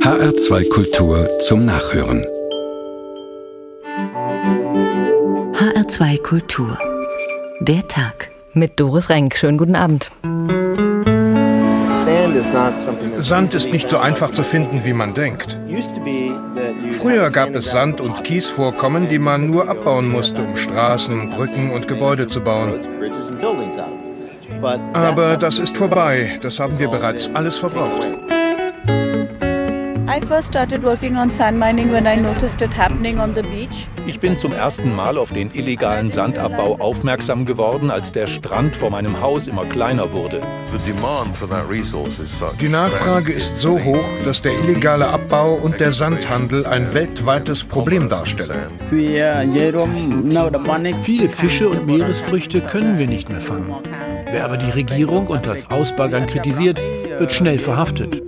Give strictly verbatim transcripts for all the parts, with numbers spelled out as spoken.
H R zwei Kultur zum Nachhören. H R zwei Kultur. Der Tag. Mit Doris Renk. Schönen guten Abend. Sand ist nicht so einfach zu finden, wie man denkt. Früher gab es Sand- und Kiesvorkommen, die man nur abbauen musste, um Straßen, Brücken und Gebäude zu bauen. Aber das ist vorbei. Das haben wir bereits alles verbraucht. Ich bin zum ersten Mal auf den illegalen Sandabbau aufmerksam geworden, als der Strand vor meinem Haus immer kleiner wurde. Die Nachfrage ist so hoch, dass der illegale Abbau und der Sandhandel ein weltweites Problem darstellen. Viele Fische und Meeresfrüchte können wir nicht mehr fangen. Wer aber die Regierung und das Ausbaggern kritisiert, wird schnell verhaftet.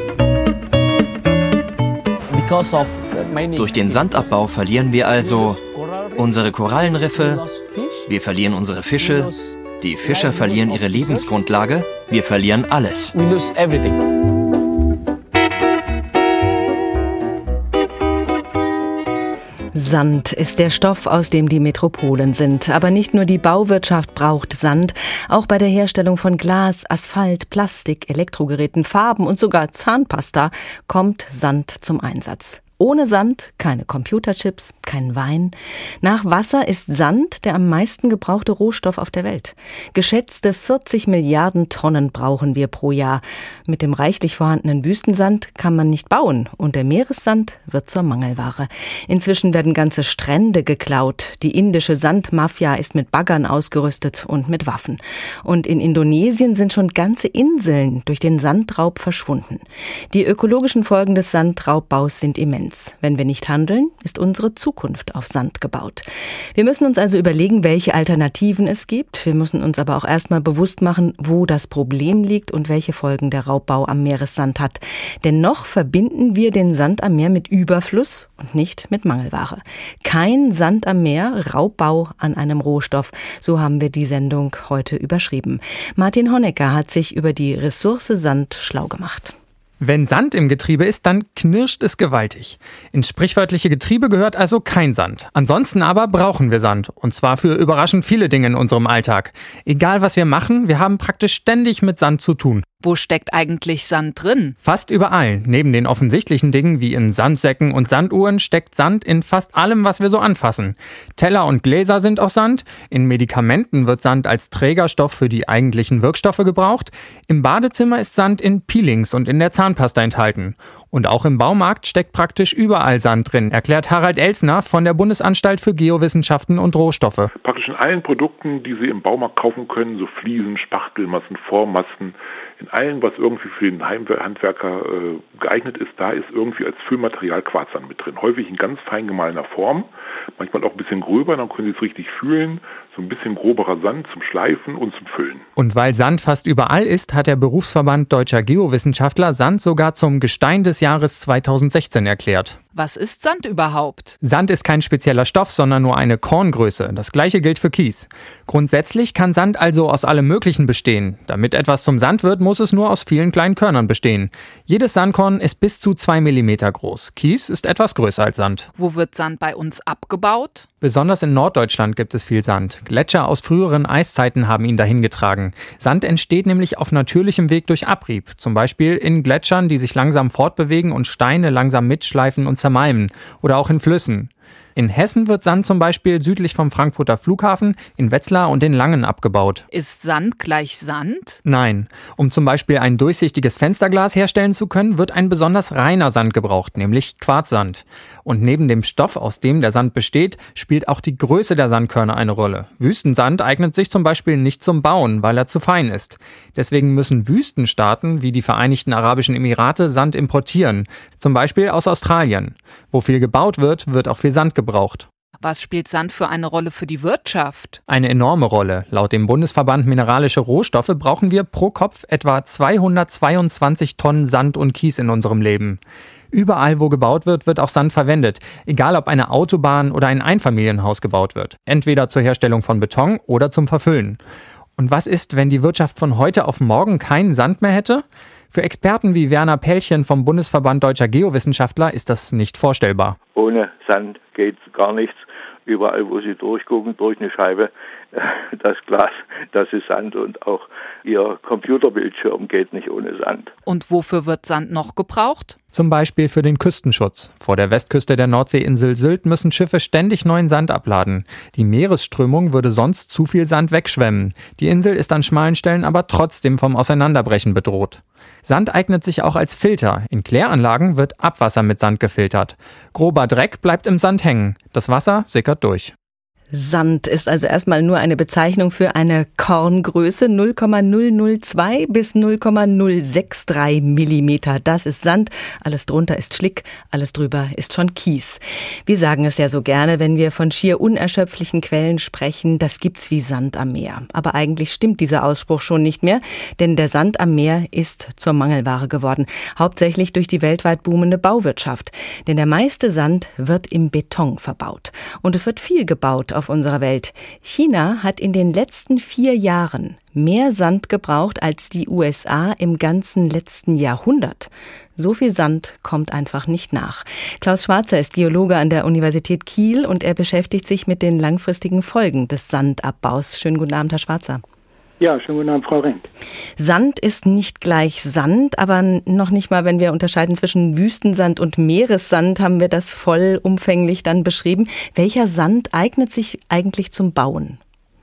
Durch den Sandabbau verlieren wir also unsere Korallenriffe, wir verlieren unsere Fische, die Fischer verlieren ihre Lebensgrundlage, wir verlieren alles. Sand ist der Stoff, aus dem die Metropolen sind. Aber nicht nur die Bauwirtschaft braucht Sand. Auch bei der Herstellung von Glas, Asphalt, Plastik, Elektrogeräten, Farben und sogar Zahnpasta kommt Sand zum Einsatz. Ohne Sand keine Computerchips, kein Wein. Nach Wasser ist Sand der am meisten gebrauchte Rohstoff auf der Welt. Geschätzte vierzig Milliarden Tonnen brauchen wir pro Jahr. Mit dem reichlich vorhandenen Wüstensand kann man nicht bauen und der Meeressand wird zur Mangelware. Inzwischen werden ganze Strände geklaut. Die indische Sandmafia ist mit Baggern ausgerüstet und mit Waffen. Und in Indonesien sind schon ganze Inseln durch den Sandraub verschwunden. Die ökologischen Folgen des Sandraubbaus sind immens. Wenn wir nicht handeln, ist unsere Zukunft auf Sand gebaut. Wir müssen uns also überlegen, welche Alternativen es gibt. Wir müssen uns aber auch erstmal bewusst machen, wo das Problem liegt und welche Folgen der Raubbau am Meeressand hat. Denn noch verbinden wir den Sand am Meer mit Überfluss und nicht mit Mangelware. Kein Sand am Meer, Raubbau an einem Rohstoff. So haben wir die Sendung heute überschrieben. Martin Honecker hat sich über die Ressource Sand schlau gemacht. Wenn Sand im Getriebe ist, dann knirscht es gewaltig. Ins sprichwörtliche Getriebe gehört also kein Sand. Ansonsten aber brauchen wir Sand. Und zwar für überraschend viele Dinge in unserem Alltag. Egal was wir machen, wir haben praktisch ständig mit Sand zu tun. Wo steckt eigentlich Sand drin? Fast überall. Neben den offensichtlichen Dingen wie in Sandsäcken und Sanduhren steckt Sand in fast allem, was wir so anfassen. Teller und Gläser sind aus Sand. In Medikamenten wird Sand als Trägerstoff für die eigentlichen Wirkstoffe gebraucht. Im Badezimmer ist Sand in Peelings und in der Zahnpasta enthalten. Und auch im Baumarkt steckt praktisch überall Sand drin, erklärt Harald Elsner von der Bundesanstalt für Geowissenschaften und Rohstoffe. Praktisch in allen Produkten, die Sie im Baumarkt kaufen können, so Fliesen, Spachtelmassen, Formmassen, in allem, was irgendwie für den Heimhandwerker äh, geeignet ist, da ist irgendwie als Füllmaterial Quarzsand mit drin. Häufig in ganz fein gemahlener Form, manchmal auch ein bisschen gröber, dann können Sie es richtig fühlen. So ein bisschen groberer Sand zum Schleifen und zum Füllen. Und weil Sand fast überall ist, hat der Berufsverband Deutscher Geowissenschaftler Sand sogar zum Gestein des Jahres zweitausendsechzehn erklärt. Was ist Sand überhaupt? Sand ist kein spezieller Stoff, sondern nur eine Korngröße. Das gleiche gilt für Kies. Grundsätzlich kann Sand also aus allem Möglichen bestehen. Damit etwas zum Sand wird, muss es nur aus vielen kleinen Körnern bestehen. Jedes Sandkorn ist bis zu zwei Millimeter groß. Kies ist etwas größer als Sand. Wo wird Sand bei uns abgebaut? Besonders in Norddeutschland gibt es viel Sand. Gletscher aus früheren Eiszeiten haben ihn dahin getragen. Sand entsteht nämlich auf natürlichem Weg durch Abrieb. Zum Beispiel in Gletschern, die sich langsam fortbewegen und Steine langsam mitschleifen und zermalmen. Oder auch in Flüssen. In Hessen wird Sand zum Beispiel südlich vom Frankfurter Flughafen, in Wetzlar und in Langen abgebaut. Ist Sand gleich Sand? Nein. Um zum Beispiel ein durchsichtiges Fensterglas herstellen zu können, wird ein besonders reiner Sand gebraucht, nämlich Quarzsand. Und neben dem Stoff, aus dem der Sand besteht, spielt auch die Größe der Sandkörner eine Rolle. Wüstensand eignet sich zum Beispiel nicht zum Bauen, weil er zu fein ist. Deswegen müssen Wüstenstaaten wie die Vereinigten Arabischen Emirate Sand importieren, zum Beispiel aus Australien. Wo viel gebaut wird, wird auch viel Sand gebraucht. Was spielt Sand für eine Rolle für die Wirtschaft? Eine enorme Rolle. Laut dem Bundesverband Mineralische Rohstoffe brauchen wir pro Kopf etwa zweihundertzweiundzwanzig Tonnen Sand und Kies in unserem Leben. Überall, wo gebaut wird, wird auch Sand verwendet. Egal, ob eine Autobahn oder ein Einfamilienhaus gebaut wird. Entweder zur Herstellung von Beton oder zum Verfüllen. Und was ist, wenn die Wirtschaft von heute auf morgen keinen Sand mehr hätte? Für Experten wie Werner Pellchen vom Bundesverband Deutscher Geowissenschaftler ist das nicht vorstellbar. Ohne Sand geht gar nichts. Überall, wo Sie durchgucken, durch eine Scheibe, das Glas, das ist Sand, und auch Ihr Computerbildschirm geht nicht ohne Sand. Und wofür wird Sand noch gebraucht? Zum Beispiel für den Küstenschutz. Vor der Westküste der Nordseeinsel Sylt müssen Schiffe ständig neuen Sand abladen. Die Meeresströmung würde sonst zu viel Sand wegschwemmen. Die Insel ist an schmalen Stellen aber trotzdem vom Auseinanderbrechen bedroht. Sand eignet sich auch als Filter. In Kläranlagen wird Abwasser mit Sand gefiltert. Grober Dreck bleibt im Sand hängen. Das Wasser sickert durch. Sand ist also erstmal nur eine Bezeichnung für eine Korngröße null Komma null null zwei bis null Komma null sechs drei Millimeter. Das ist Sand, alles drunter ist Schlick, alles drüber ist schon Kies. Wir sagen es ja so gerne, wenn wir von schier unerschöpflichen Quellen sprechen, das gibt's wie Sand am Meer. Aber eigentlich stimmt dieser Ausspruch schon nicht mehr, denn der Sand am Meer ist zur Mangelware geworden, hauptsächlich durch die weltweit boomende Bauwirtschaft. Denn der meiste Sand wird im Beton verbaut. Und es wird viel gebaut auf unserer Welt. China hat in den letzten vier Jahren mehr Sand gebraucht als die U S A im ganzen letzten Jahrhundert. So viel Sand kommt einfach nicht nach. Klaus Schwarzer ist Geologe an der Universität Kiel und er beschäftigt sich mit den langfristigen Folgen des Sandabbaus. Schönen guten Abend, Herr Schwarzer. Ja, schönen guten Abend, Frau Renk. Sand ist nicht gleich Sand, aber noch nicht mal, wenn wir unterscheiden zwischen Wüstensand und Meeressand, haben wir das vollumfänglich dann beschrieben. Welcher Sand eignet sich eigentlich zum Bauen?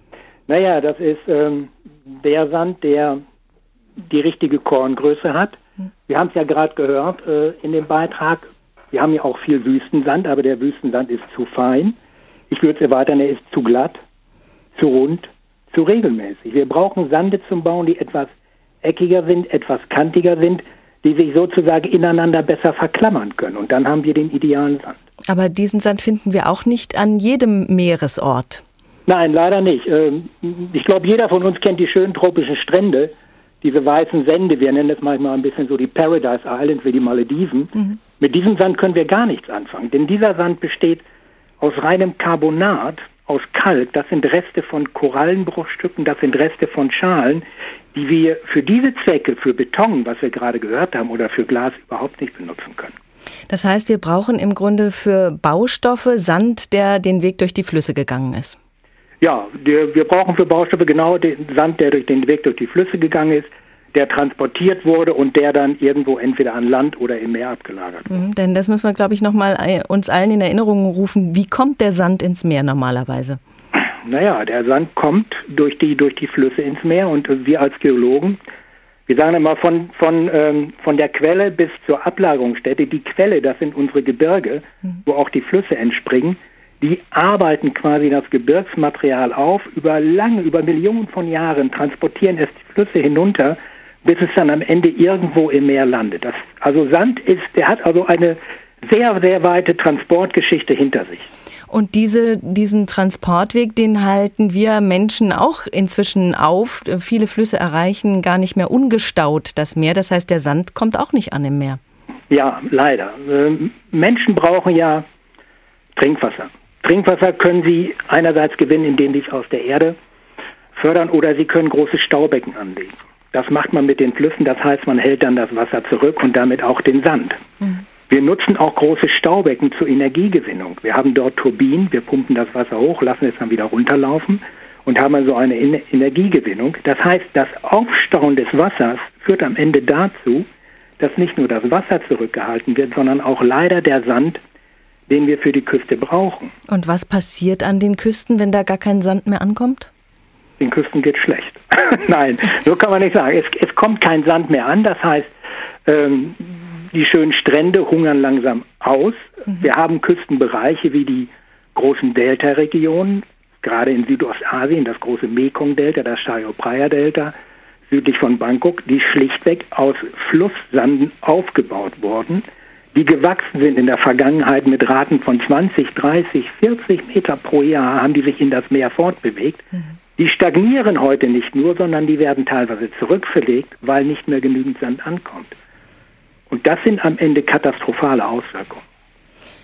Naja, das ist ähm, der Sand, der die richtige Korngröße hat. Wir haben es ja gerade gehört äh, in dem Beitrag. Wir haben ja auch viel Wüstensand, aber der Wüstensand ist zu fein. Ich würde es erweitern, er ist zu glatt, zu rund, zu regelmäßig. Wir brauchen Sande zum Bauen, die etwas eckiger sind, etwas kantiger sind, die sich sozusagen ineinander besser verklammern können. Und dann haben wir den idealen Sand. Aber diesen Sand finden wir auch nicht an jedem Meeresort. Nein, leider nicht. Ich glaube, jeder von uns kennt die schönen tropischen Strände, diese weißen Sände. Wir nennen das manchmal ein bisschen so die Paradise Islands wie die Malediven. Mhm. Mit diesem Sand können wir gar nichts anfangen, denn dieser Sand besteht aus reinem Carbonat, aus Kalk. Das sind Reste von Korallenbruchstücken, das sind Reste von Schalen, die wir für diese Zwecke, für Beton, was wir gerade gehört haben, oder für Glas überhaupt nicht benutzen können. Das heißt, wir brauchen im Grunde für Baustoffe Sand, der den Weg durch die Flüsse gegangen ist. Ja, wir, wir brauchen für Baustoffe genau den Sand, der durch den Weg durch die Flüsse gegangen ist, der transportiert wurde und der dann irgendwo entweder an Land oder im Meer abgelagert wurde. Mhm, denn das müssen wir, glaube ich, nochmal uns allen in Erinnerung rufen. Wie kommt der Sand ins Meer normalerweise? Naja, der Sand kommt durch die, durch die Flüsse ins Meer und wir als Geologen, wir sagen immer von, von, ähm, von der Quelle bis zur Ablagerungsstätte. Die Quelle, das sind unsere Gebirge, mhm. wo auch die Flüsse entspringen. Die arbeiten quasi das Gebirgsmaterial auf, über lange, über Millionen von Jahren, transportieren es die Flüsse hinunter, bis es dann am Ende irgendwo im Meer landet. Das, also Sand ist, der hat also eine sehr, sehr weite Transportgeschichte hinter sich. Und diese, diesen Transportweg, den halten wir Menschen auch inzwischen auf. Viele Flüsse erreichen gar nicht mehr ungestaut das Meer. Das heißt, der Sand kommt auch nicht an im Meer. Ja, leider. Ähm, Menschen brauchen ja Trinkwasser. Trinkwasser können sie einerseits gewinnen, indem sie es aus der Erde fördern, oder sie können große Staubecken anlegen. Das macht man mit den Flüssen, das heißt, man hält dann das Wasser zurück und damit auch den Sand. Mhm. Wir nutzen auch große Staubecken zur Energiegewinnung. Wir haben dort Turbinen, wir pumpen das Wasser hoch, lassen es dann wieder runterlaufen und haben also eine Energiegewinnung. Das heißt, das Aufstauen des Wassers führt am Ende dazu, dass nicht nur das Wasser zurückgehalten wird, sondern auch leider der Sand, den wir für die Küste brauchen. Und was passiert an den Küsten, wenn da gar kein Sand mehr ankommt? Den Küsten geht schlecht. Nein, so kann man nicht sagen. Es, es kommt kein Sand mehr an. Das heißt, ähm, die schönen Strände hungern langsam aus. Mhm. Wir haben Küstenbereiche wie die großen Delta-Regionen, gerade in Südostasien, das große Mekong-Delta, das Chao-Phraya-Delta, südlich von Bangkok, die schlichtweg aus Flusssanden aufgebaut wurden, die gewachsen sind in der Vergangenheit mit Raten von zwanzig, dreißig, vierzig Meter pro Jahr, haben die sich in das Meer fortbewegt. Mhm. Die stagnieren heute nicht nur, sondern die werden teilweise zurückverlegt, weil nicht mehr genügend Sand ankommt. Und das sind am Ende katastrophale Auswirkungen.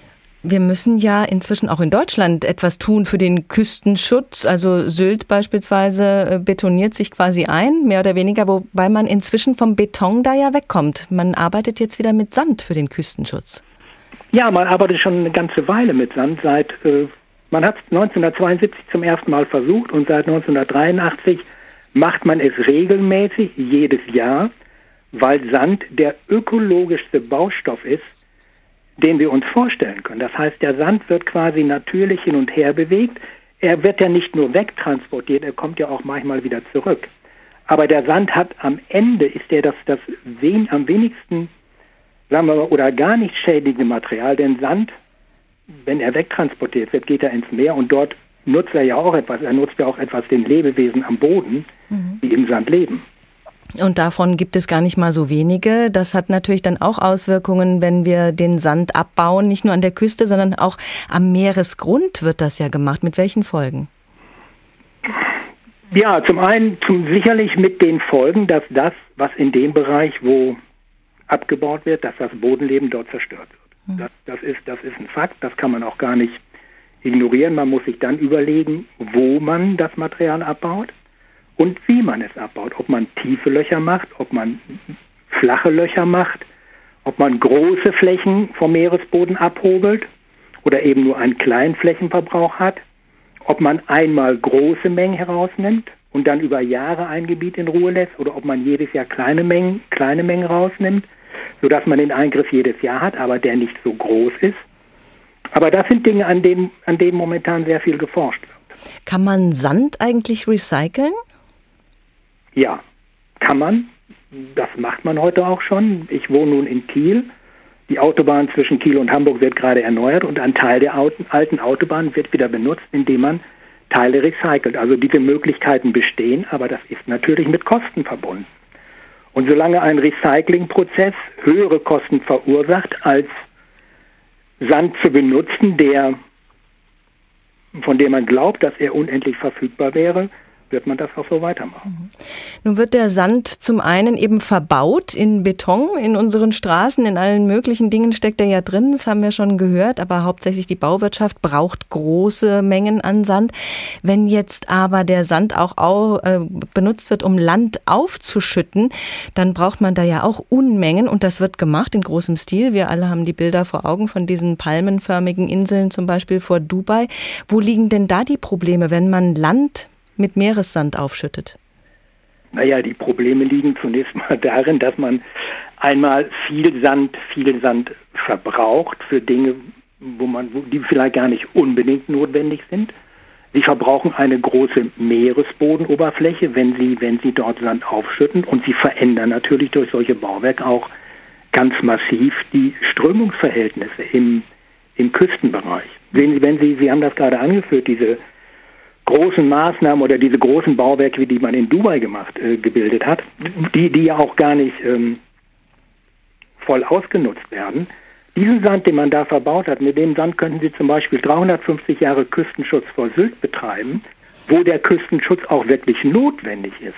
Wir müssen ja inzwischen auch in Deutschland etwas tun für den Küstenschutz. Also Sylt beispielsweise betoniert sich quasi ein, mehr oder weniger, wobei man inzwischen vom Beton da ja wegkommt. Man arbeitet jetzt wieder mit Sand für den Küstenschutz. Ja, man arbeitet schon eine ganze Weile mit Sand. Seit äh, man hat es neunzehnhundertzweiundsiebzig zum ersten Mal versucht und seit neunzehnhundertdreiundachtzig macht man es regelmäßig jedes Jahr, weil Sand der ökologischste Baustoff ist, den wir uns vorstellen können. Das heißt, der Sand wird quasi natürlich hin und her bewegt. Er wird ja nicht nur wegtransportiert, er kommt ja auch manchmal wieder zurück. Aber der Sand hat am Ende, ist er das, das wen, am wenigsten, sagen wir mal, oder gar nicht schädigende Material, denn Sand, wenn er wegtransportiert wird, geht er ins Meer und dort nutzt er ja auch etwas, er nutzt ja auch etwas den Lebewesen am Boden, mhm. die im Sand leben. Und davon gibt es gar nicht mal so wenige. Das hat natürlich dann auch Auswirkungen, wenn wir den Sand abbauen, nicht nur an der Küste, sondern auch am Meeresgrund wird das ja gemacht. Mit welchen Folgen? Ja, zum einen zum, sicherlich mit den Folgen, dass das, was in dem Bereich, wo abgebaut wird, dass das Bodenleben dort zerstört wird. Mhm. Das, das, ist, das ist ein Fakt, das kann man auch gar nicht ignorieren. Man muss sich dann überlegen, wo man das Material abbaut. Und wie man es abbaut, ob man tiefe Löcher macht, ob man flache Löcher macht, ob man große Flächen vom Meeresboden abhobelt oder eben nur einen kleinen Flächenverbrauch hat, ob man einmal große Mengen herausnimmt und dann über Jahre ein Gebiet in Ruhe lässt oder ob man jedes Jahr kleine Mengen, kleine Mengen rausnimmt, sodass man den Eingriff jedes Jahr hat, aber der nicht so groß ist. Aber das sind Dinge, an denen, an denen momentan sehr viel geforscht wird. Kann man Sand eigentlich recyceln? Ja, kann man. Das macht man heute auch schon. Ich wohne nun in Kiel. Die Autobahn zwischen Kiel und Hamburg wird gerade erneuert und ein Teil der alten Autobahn wird wieder benutzt, indem man Teile recycelt. Also diese Möglichkeiten bestehen, aber das ist natürlich mit Kosten verbunden. Und solange ein Recyclingprozess höhere Kosten verursacht, als Sand zu benutzen, der, von dem man glaubt, dass er unendlich verfügbar wäre, wird man das auch so weitermachen. Nun wird der Sand zum einen eben verbaut in Beton, in unseren Straßen, in allen möglichen Dingen steckt er ja drin, das haben wir schon gehört, aber hauptsächlich die Bauwirtschaft braucht große Mengen an Sand. Wenn jetzt aber der Sand auch au, äh, benutzt wird, um Land aufzuschütten, dann braucht man da ja auch Unmengen und das wird gemacht in großem Stil. Wir alle haben die Bilder vor Augen von diesen palmenförmigen Inseln, zum Beispiel vor Dubai. Wo liegen denn da die Probleme, wenn man Land mit Meeressand aufschüttet? Naja, die Probleme liegen zunächst mal darin, dass man einmal viel Sand, viel Sand verbraucht für Dinge, wo man, wo die vielleicht gar nicht unbedingt notwendig sind. Sie verbrauchen eine große Meeresbodenoberfläche, wenn sie, wenn sie dort Sand aufschütten, und sie verändern natürlich durch solche Bauwerke auch ganz massiv die Strömungsverhältnisse im, im Küstenbereich. Sehen Sie, wenn Sie, Sie haben das gerade angeführt, diese großen Maßnahmen oder diese großen Bauwerke, wie die man in Dubai gemacht, äh, gebildet hat, die, die ja auch gar nicht ähm, voll ausgenutzt werden. Diesen Sand, den man da verbaut hat, mit dem Sand könnten Sie zum Beispiel dreihundertfünfzig Jahre Küstenschutz vor Sylt betreiben, wo der Küstenschutz auch wirklich notwendig ist.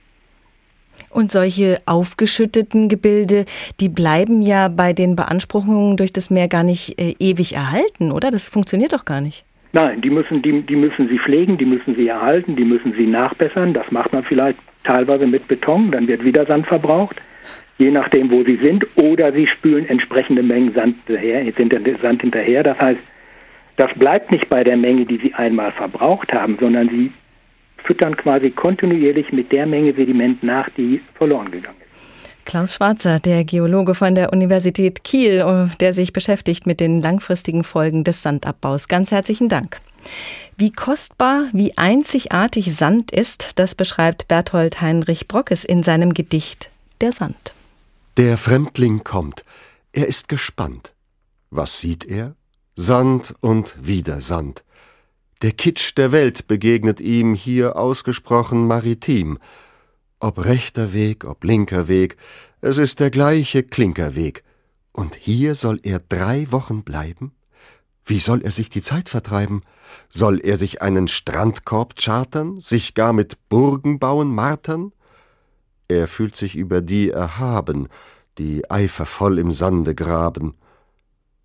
Und solche aufgeschütteten Gebilde, die bleiben ja bei den Beanspruchungen durch das Meer gar nicht äh, ewig erhalten, oder? Das funktioniert doch gar nicht. Nein, die müssen, die, die müssen Sie pflegen, die müssen Sie erhalten, die müssen Sie nachbessern. Das macht man vielleicht teilweise mit Beton, dann wird wieder Sand verbraucht, je nachdem, wo Sie sind. Oder Sie spülen entsprechende Mengen Sand hinterher. Sand hinterher. Das heißt, das bleibt nicht bei der Menge, die Sie einmal verbraucht haben, sondern Sie füttern quasi kontinuierlich mit der Menge Sediment nach, die verloren gegangen ist. Klaus Schwarzer, der Geologe von der Universität Kiel, der sich beschäftigt mit den langfristigen Folgen des Sandabbaus. Ganz herzlichen Dank. Wie kostbar, wie einzigartig Sand ist, das beschreibt Berthold Heinrich Brockes in seinem Gedicht Der Sand. Der Fremdling kommt. Er ist gespannt. Was sieht er? Sand und wieder Sand. Der Kitsch der Welt begegnet ihm hier ausgesprochen maritim. Ob rechter Weg, ob linker Weg, es ist der gleiche Klinkerweg. Und hier soll er drei Wochen bleiben? Wie soll er sich die Zeit vertreiben? Soll er sich einen Strandkorb chartern, sich gar mit Burgen bauen, martern? Er fühlt sich über die erhaben, die eifervoll im Sande graben.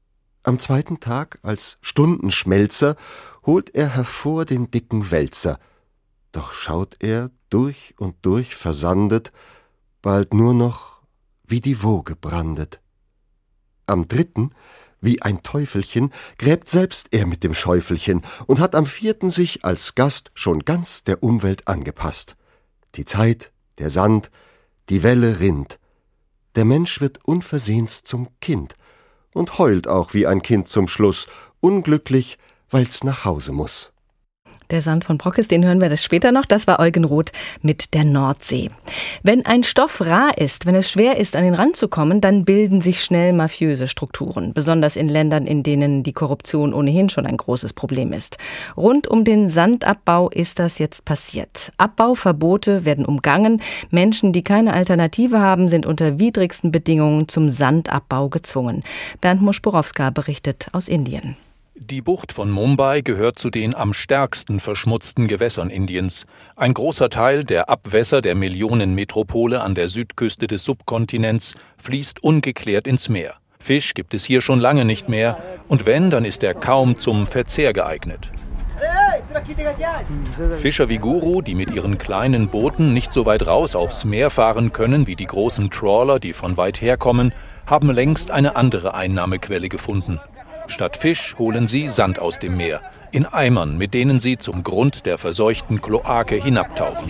Am zweiten Tag, als Stundenschmelzer, holt er hervor den dicken Wälzer. Doch schaut er, durch und durch versandet, bald nur noch wie die Woge brandet. Am dritten, wie ein Teufelchen, gräbt selbst er mit dem Schäufelchen und hat am vierten sich als Gast schon ganz der Umwelt angepasst. Die Zeit, der Sand, die Welle rinnt. Der Mensch wird unversehens zum Kind und heult auch wie ein Kind zum Schluss, unglücklich, weil's nach Hause muss. Der Sand von Brockes, den hören wir das später noch. Das war Eugen Roth mit der Nordsee. Wenn ein Stoff rar ist, wenn es schwer ist, an ihn ranzukommen, dann bilden sich schnell mafiöse Strukturen. Besonders in Ländern, in denen die Korruption ohnehin schon ein großes Problem ist. Rund um den Sandabbau ist das jetzt passiert. Abbauverbote werden umgangen. Menschen, die keine Alternative haben, sind unter widrigsten Bedingungen zum Sandabbau gezwungen. Bernd Muschborowska berichtet aus Indien. Die Bucht von Mumbai gehört zu den am stärksten verschmutzten Gewässern Indiens. Ein großer Teil der Abwässer der Millionenmetropole an der Südküste des Subkontinents fließt ungeklärt ins Meer. Fisch gibt es hier schon lange nicht mehr, und wenn, dann ist er kaum zum Verzehr geeignet. Fischer wie Guru, die mit ihren kleinen Booten nicht so weit raus aufs Meer fahren können wie die großen Trawler, die von weit her kommen, haben längst eine andere Einnahmequelle gefunden. Statt Fisch holen sie Sand aus dem Meer, in Eimern, mit denen sie zum Grund der verseuchten Kloake hinabtauchen.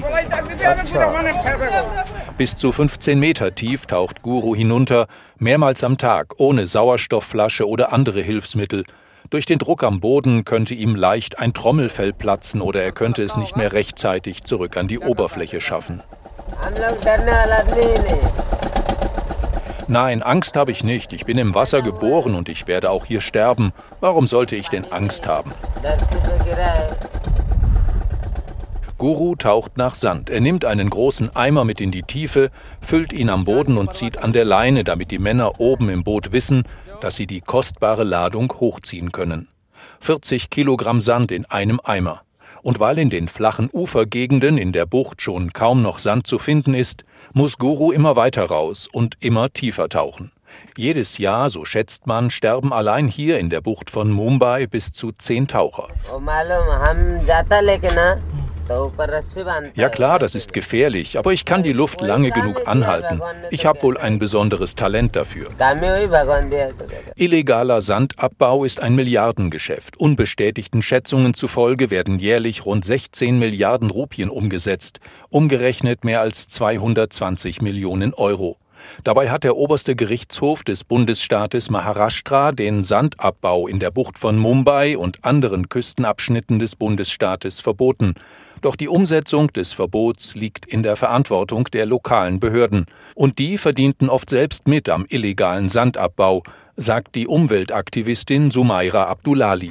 Bis zu fünfzehn Meter tief taucht Guru hinunter, mehrmals am Tag, ohne Sauerstoffflasche oder andere Hilfsmittel. Durch den Druck am Boden könnte ihm leicht ein Trommelfell platzen oder er könnte es nicht mehr rechtzeitig zurück an die Oberfläche schaffen. Nein, Angst habe ich nicht. Ich bin im Wasser geboren und ich werde auch hier sterben. Warum sollte ich denn Angst haben? Guru taucht nach Sand. Er nimmt einen großen Eimer mit in die Tiefe, füllt ihn am Boden und zieht an der Leine, damit die Männer oben im Boot wissen, dass sie die kostbare Ladung hochziehen können. vierzig Kilogramm Sand in einem Eimer. Und weil in den flachen Ufergegenden in der Bucht schon kaum noch Sand zu finden ist, muss Guru immer weiter raus und immer tiefer tauchen. Jedes Jahr, so schätzt man, sterben allein hier in der Bucht von Mumbai bis zu zehn Taucher. Ja klar, das ist gefährlich, aber ich kann die Luft lange genug anhalten. Ich habe wohl ein besonderes Talent dafür. Illegaler Sandabbau ist ein Milliardengeschäft. Unbestätigten Schätzungen zufolge werden jährlich rund sechzehn Milliarden Rupien umgesetzt, umgerechnet mehr als zweihundertzwanzig Millionen Euro. Dabei hat der oberste Gerichtshof des Bundesstaates Maharashtra den Sandabbau in der Bucht von Mumbai und anderen Küstenabschnitten des Bundesstaates verboten. Doch die Umsetzung des Verbots liegt in der Verantwortung der lokalen Behörden. Und die verdienten oft selbst mit am illegalen Sandabbau, sagt die Umweltaktivistin Sumaira Abdullali.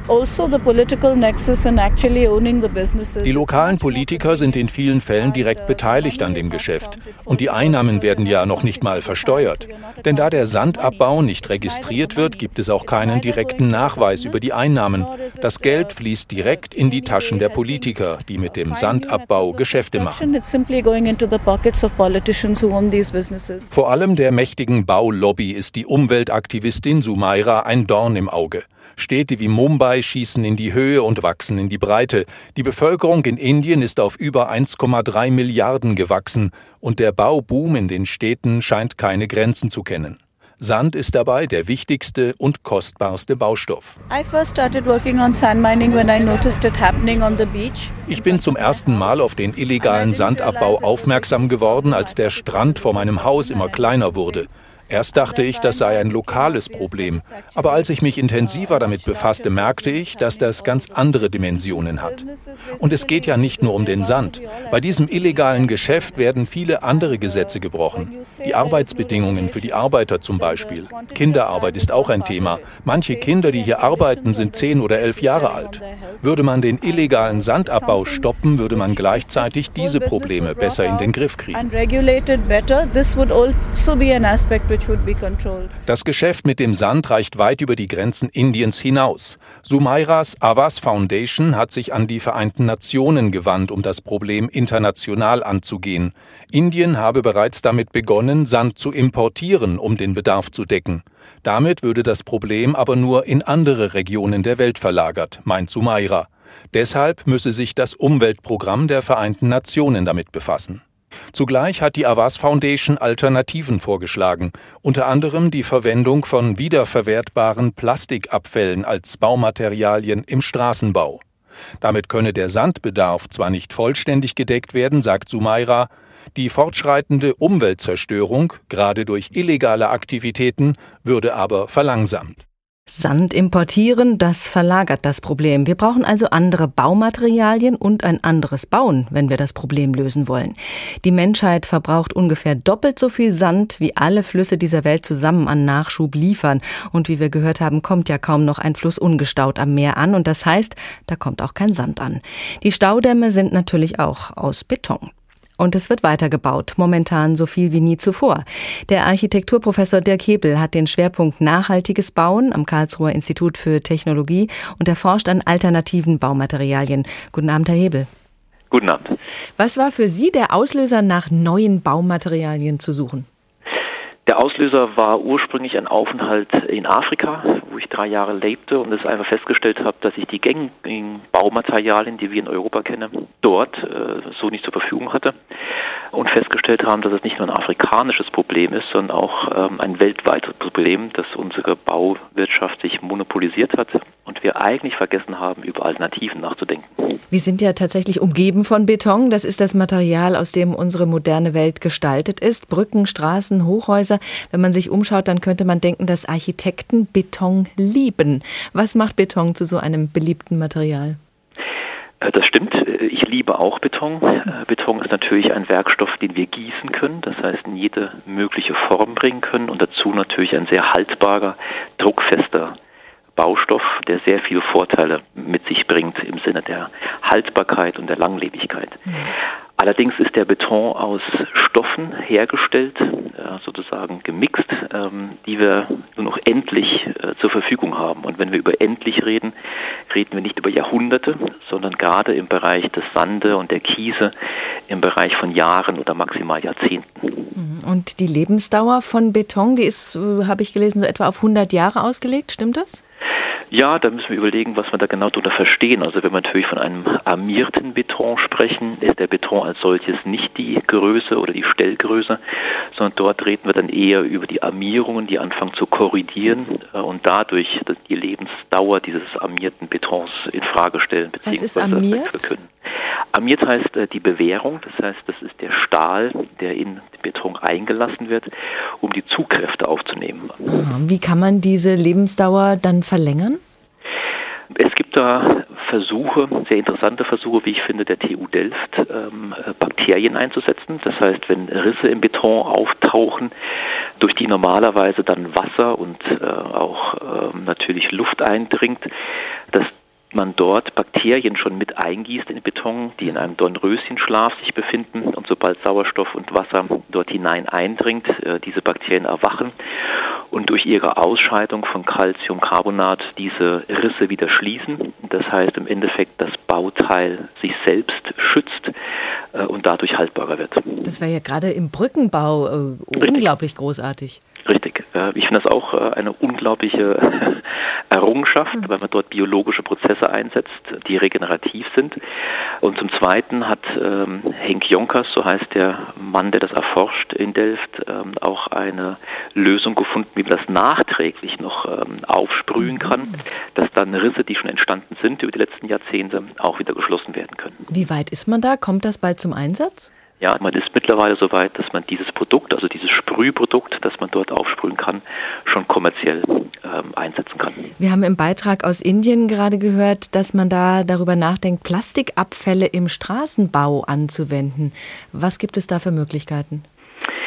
Die lokalen Politiker sind in vielen Fällen direkt beteiligt an dem Geschäft. Und die Einnahmen werden ja noch nicht mal versteuert. Denn da der Sandabbau nicht registriert wird, gibt es auch keinen direkten Nachweis über die Einnahmen. Das Geld fließt direkt in die Taschen der Politiker, die mit dem Sandabbau Geschäfte machen. Vor allem der mächtigen Baulobby ist die Umweltaktivistin Aktivistin Sumaira ein Dorn im Auge. Städte wie Mumbai schießen in die Höhe und wachsen in die Breite. Die Bevölkerung in Indien ist auf über eins Komma drei Milliarden gewachsen und der Bauboom in den Städten scheint keine Grenzen zu kennen. Sand ist dabei der wichtigste und kostbarste Baustoff. Ich bin zum ersten Mal auf den illegalen Sandabbau aufmerksam geworden, als der Strand vor meinem Haus immer kleiner wurde. Erst dachte ich, das sei ein lokales Problem. Aber als ich mich intensiver damit befasste, merkte ich, dass das ganz andere Dimensionen hat. Und es geht ja nicht nur um den Sand. Bei diesem illegalen Geschäft werden viele andere Gesetze gebrochen. Die Arbeitsbedingungen für die Arbeiter zum Beispiel. Kinderarbeit ist auch ein Thema. Manche Kinder, die hier arbeiten, sind zehn oder elf Jahre alt. Würde man den illegalen Sandabbau stoppen, würde man gleichzeitig diese Probleme besser in den Griff kriegen. Das Geschäft mit dem Sand reicht weit über die Grenzen Indiens hinaus. Sumairas Awas Foundation hat sich an die Vereinten Nationen gewandt, um das Problem international anzugehen. Indien habe bereits damit begonnen, Sand zu importieren, um den Bedarf zu decken. Damit würde das Problem aber nur in andere Regionen der Welt verlagert, meint Sumaira. Deshalb müsse sich das Umweltprogramm der Vereinten Nationen damit befassen. Zugleich hat die Awas Foundation Alternativen vorgeschlagen, unter anderem die Verwendung von wiederverwertbaren Plastikabfällen als Baumaterialien im Straßenbau. Damit könne der Sandbedarf zwar nicht vollständig gedeckt werden, sagt Sumaira, die fortschreitende Umweltzerstörung, gerade durch illegale Aktivitäten, würde aber verlangsamt. Sand importieren, das verlagert das Problem. Wir brauchen also andere Baumaterialien und ein anderes Bauen, wenn wir das Problem lösen wollen. Die Menschheit verbraucht ungefähr doppelt so viel Sand, wie alle Flüsse dieser Welt zusammen an Nachschub liefern. Und wie wir gehört haben, kommt ja kaum noch ein Fluss ungestaut am Meer an. Und das heißt, da kommt auch kein Sand an. Die Staudämme sind natürlich auch aus Beton. Und es wird weitergebaut, momentan so viel wie nie zuvor. Der Architekturprofessor Dirk Hebel hat den Schwerpunkt Nachhaltiges Bauen am Karlsruher Institut für Technologie und er forscht an alternativen Baumaterialien. Guten Abend, Herr Hebel. Guten Abend. Was war für Sie der Auslöser, nach neuen Baumaterialien zu suchen? Der Auslöser war ursprünglich ein Aufenthalt in Afrika, wo ich drei Jahre lebte und es einfach festgestellt habe, dass ich die gängigen Baumaterialien, die wir in Europa kennen, dort äh, so nicht zur Verfügung hatte und festgestellt haben, dass es nicht nur ein afrikanisches Problem ist, sondern auch ähm, ein weltweites Problem, dass unsere Bauwirtschaft sich monopolisiert hat und wir eigentlich vergessen haben, über Alternativen nachzudenken. Wir sind ja tatsächlich umgeben von Beton. Das ist das Material, aus dem unsere moderne Welt gestaltet ist. Brücken, Straßen, Hochhäuser. Wenn man sich umschaut, dann könnte man denken, dass Architekten Beton lieben. Was macht Beton zu so einem beliebten Material? Das stimmt. Ich liebe auch Beton. Beton ist natürlich ein Werkstoff, den wir gießen können. Das heißt, in jede mögliche Form bringen können und dazu natürlich ein sehr haltbarer, druckfester Baustoff, der sehr viele Vorteile mit sich bringt im Sinne der Haltbarkeit und der Langlebigkeit. Mhm. Allerdings ist der Beton aus Stoffen hergestellt, sozusagen gemixt, die wir nur noch endlich zur Verfügung haben. Und wenn wir über endlich reden, reden wir nicht über Jahrhunderte, sondern gerade im Bereich des Sande und der Kiese im Bereich von Jahren oder maximal Jahrzehnten. Und die Lebensdauer von Beton, die ist, habe ich gelesen, so etwa auf hundert Jahre ausgelegt, stimmt das? Ja, da müssen wir überlegen, was wir da genau darunter verstehen. Also wenn wir natürlich von einem armierten Beton sprechen, ist der Beton als solches nicht die Größe oder die Stellgröße, sondern dort reden wir dann eher über die Armierungen, die anfangen zu korrodieren und dadurch die Lebensdauer dieses armierten Betons in Frage stellen. Was ist armiert? Können. Armiert heißt die Bewehrung, das heißt, das ist der Stahl, der in den Beton eingelassen wird, um die Zugkräfte aufzunehmen. Wie kann man diese Lebensdauer dann verlängern? Es gibt da Versuche, sehr interessante Versuche, wie ich finde, der T U Delft, ähm, Bakterien einzusetzen. Das heißt, wenn Risse im Beton auftauchen, durch die normalerweise dann Wasser und äh, auch äh, natürlich Luft eindringt, dass man dort Bakterien schon mit eingießt in den Beton, die in einem Dornröschenschlaf sich befinden und sobald Sauerstoff und Wasser dort hinein eindringt, äh, diese Bakterien erwachen und durch ihre Ausscheidung von Calciumcarbonat diese Risse wieder schließen. Das heißt im Endeffekt, das Bauteil sich selbst schützt äh, und dadurch haltbarer wird. Das wäre ja gerade im Brückenbau äh, unglaublich großartig. Richtig. Ich finde das auch eine unglaubliche Errungenschaft, weil man dort biologische Prozesse einsetzt, die regenerativ sind. Und zum Zweiten hat ähm, Henk Jonkers, so heißt der Mann, der das erforscht in Delft, ähm, auch eine Lösung gefunden, wie man das nachträglich noch ähm, aufsprühen kann, dass dann Risse, die schon entstanden sind über die letzten Jahrzehnte, auch wieder geschlossen werden können. Wie weit ist man da? Kommt das bald zum Einsatz? Ja, man ist mittlerweile so weit, dass man dieses Produkt, also dieses Sprühprodukt, das man dort aufsprühen kann, schon kommerziell ähm, einsetzen kann. Wir haben im Beitrag aus Indien gerade gehört, dass man da darüber nachdenkt, Plastikabfälle im Straßenbau anzuwenden. Was gibt es da für Möglichkeiten?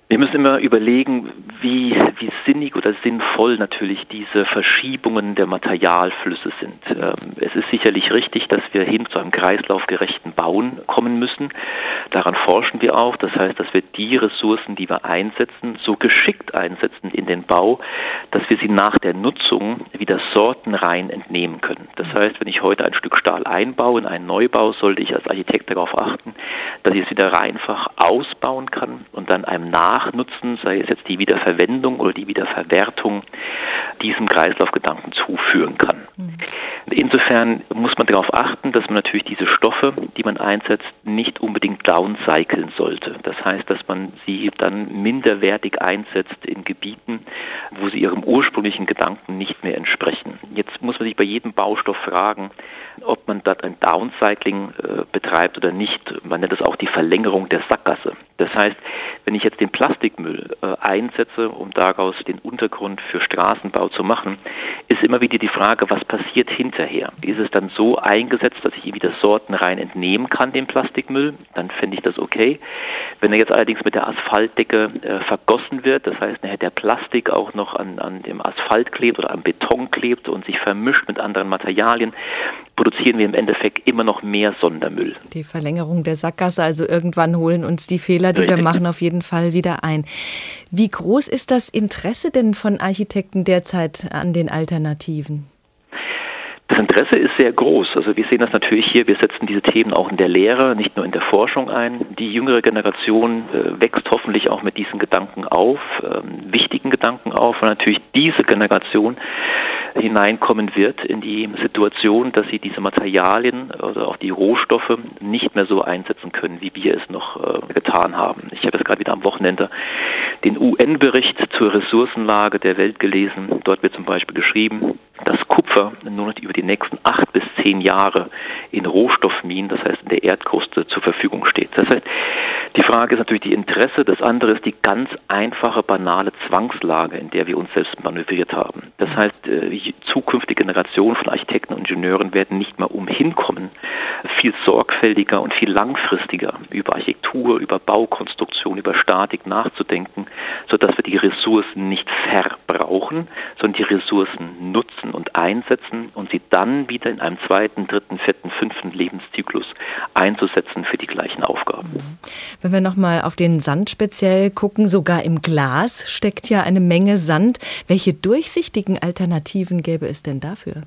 Wir müssen immer überlegen, wie, wie sinnig oder sinnvoll natürlich diese Verschiebungen der Materialflüsse sind. Es ist sicherlich richtig, dass wir hin zu einem kreislaufgerechten Bauen kommen müssen. Daran forschen wir auch. Das heißt, dass wir die Ressourcen, die wir einsetzen, so geschickt einsetzen in den Bau, dass wir sie nach der Nutzung wieder sortenrein entnehmen können. Das heißt, wenn ich heute ein Stück Stahl einbaue in einen Neubau, sollte ich als Architekt darauf achten, dass ich es wieder einfach ausbauen kann und dann einem Nachnutzen, sei es jetzt die Wiederverwendung oder die Wiederverwertung, diesem Kreislaufgedanken zuführen kann. Mhm. Insofern muss man darauf achten, dass man natürlich diese Stoffe, die man einsetzt, nicht unbedingt downcyclen sollte. Das heißt, dass man sie dann minderwertig einsetzt in Gebieten, wo sie ihrem ursprünglichen Gedanken nicht mehr entsprechen. Jetzt muss man sich bei jedem Baustoff fragen, ob man dort ein Downcycling äh, betreibt oder nicht. Man nennt das auch die Verlängerung der Sackgasse. Das heißt, wenn ich jetzt den Plastikmüll äh, einsetze, um daraus den Untergrund für Straßenbau zu machen, ist immer wieder die Frage, was passiert hinterher? Ist es dann so eingesetzt, dass ich ihn wieder sortenrein entnehmen kann, den Plastikmüll? Dann fände ich das okay. Wenn er jetzt allerdings mit der Asphaltdecke äh, vergossen wird, das heißt, nachher der Plastik auch noch an, an dem Asphalt klebt oder am Beton klebt und sich vermischt mit anderen Materialien, produzieren wir im Endeffekt immer noch mehr Sondermüll. Die Verlängerung der Sackgasse, also irgendwann holen uns die Fehler, die Richtig. wir machen, auf jeden Fall wieder ein. Wie groß ist das Interesse denn von Architekten derzeit an den Alternativen? Das Interesse ist sehr groß. Also wir sehen das natürlich hier, wir setzen diese Themen auch in der Lehre, nicht nur in der Forschung ein. Die jüngere Generation äh, wächst hoffentlich auch mit diesen Gedanken auf, ähm, wichtigen Gedanken auf, weil natürlich diese Generation hineinkommen wird in die Situation, dass sie diese Materialien oder auch die Rohstoffe nicht mehr so einsetzen können, wie wir es noch äh, getan haben. Ich habe jetzt gerade wieder am Wochenende den U N-Bericht zur Ressourcenlage der Welt gelesen. Dort wird zum Beispiel geschrieben, dass Kupfer nur noch über die nächsten acht bis zehn Jahre in Rohstoffminen, das heißt in der Erdkruste, zur Verfügung steht. Das heißt, die Frage ist natürlich die Interesse, das andere ist die ganz einfache, banale Zwangslage, in der wir uns selbst manövriert haben. Das heißt, die zukünftige Generationen von Architekten und Ingenieuren werden nicht mehr umhin kommen, viel sorgfältiger und viel langfristiger über Architektur, über Baukonstruktion, über Statik nachzudenken, sodass wir die Ressourcen nicht verbrauchen, sondern die Ressourcen nutzen und einsetzen und sie dann wieder in einem zweiten, dritten, vierten, fünften Lebenszyklus einzusetzen für die gleichen Aufgaben. Wenn wir nochmal auf den Sand speziell gucken, sogar im Glas steckt ja eine Menge Sand. Welche durchsichtigen Alternativen gäbe es denn dafür?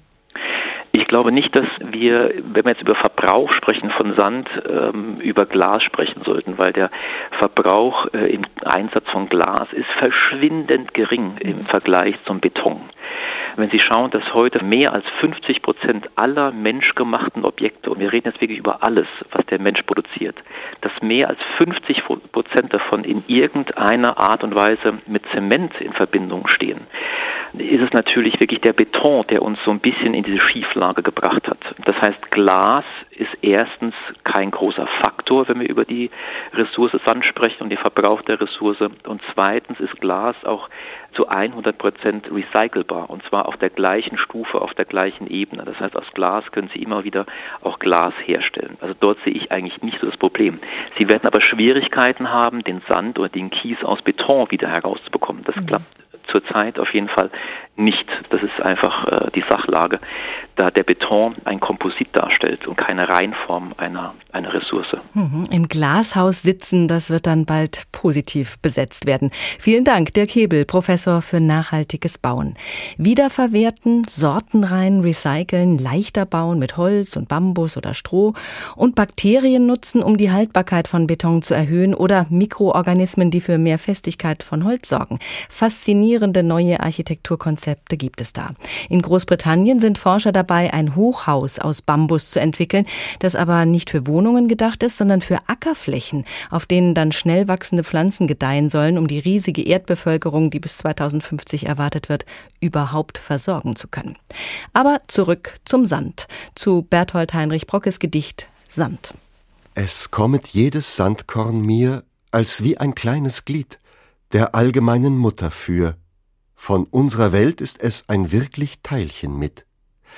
Ich glaube nicht, dass wir, wenn wir jetzt über Verbrauch sprechen von Sand, ähm, über Glas sprechen sollten, weil der Verbrauch äh, im Einsatz von Glas ist verschwindend gering im Vergleich zum Beton. Wenn Sie schauen, dass heute mehr als fünfzig Prozent aller menschgemachten Objekte, und wir reden jetzt wirklich über alles, was der Mensch produziert, dass mehr als fünfzig Prozent davon in irgendeiner Art und Weise mit Zement in Verbindung stehen, ist es natürlich wirklich der Beton, der uns so ein bisschen in diese Schieflage gebracht hat. Das heißt, Glas ist erstens kein großer Faktor, wenn wir über die Ressource Sand sprechen und den Verbrauch der Ressource. Und zweitens ist Glas auch zu hundert Prozent recycelbar, und zwar auf der gleichen Stufe, auf der gleichen Ebene. Das heißt, aus Glas können Sie immer wieder auch Glas herstellen. Also dort sehe ich eigentlich nicht so das Problem. Sie werden aber Schwierigkeiten haben, den Sand oder den Kies aus Beton wieder herauszubekommen. Das mhm. klappt zurzeit auf jeden Fall nicht. Das ist einfach äh, die Sachlage, da der Beton ein Komposit darstellt und keine Reinform einer, einer Ressource. Mhm. Im Glashaus sitzen, das wird dann bald positiv besetzt werden. Vielen Dank, Dirk Hebel, Professor für nachhaltiges Bauen. Wiederverwerten, sortenrein recyceln, leichter bauen mit Holz und Bambus oder Stroh und Bakterien nutzen, um die Haltbarkeit von Beton zu erhöhen, oder Mikroorganismen, die für mehr Festigkeit von Holz sorgen. Faszinierende neue Architekturkonzepte gibt es da. In Großbritannien sind Forscher dabei, ein Hochhaus aus Bambus zu entwickeln, das aber nicht für Wohnungen gedacht ist, sondern für Ackerflächen, auf denen dann schnell wachsende Pflanzen gedeihen sollen, um die riesige Erdbevölkerung, die bis zweitausendfünfzig erwartet wird, überhaupt versorgen zu können. Aber zurück zum Sand, zu Berthold Heinrich Brockes Gedicht Sand. Es kommet jedes Sandkorn mir als wie ein kleines Glied der allgemeinen Mutter für. Von unserer Welt ist es ein wirklich Teilchen mit.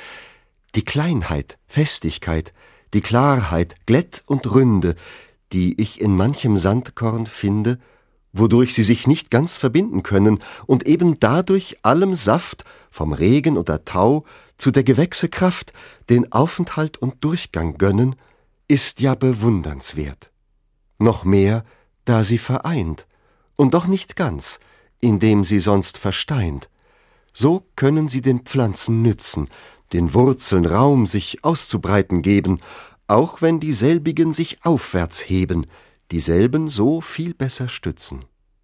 Die Kleinheit, Festigkeit, die Klarheit, Glätt und Ründe, die ich in manchem Sandkorn finde, wodurch sie sich nicht ganz verbinden können und eben dadurch allem Saft, vom Regen oder Tau, zu der Gewächse Kraft, den Aufenthalt und Durchgang gönnen, ist ja bewundernswert. Noch mehr, da sie vereint, und doch nicht ganz, indem sie sonst versteint. So können sie den Pflanzen nützen, den Wurzeln Raum sich auszubreiten geben, auch wenn dieselbigen sich aufwärts heben, dieselben so viel besser stützen.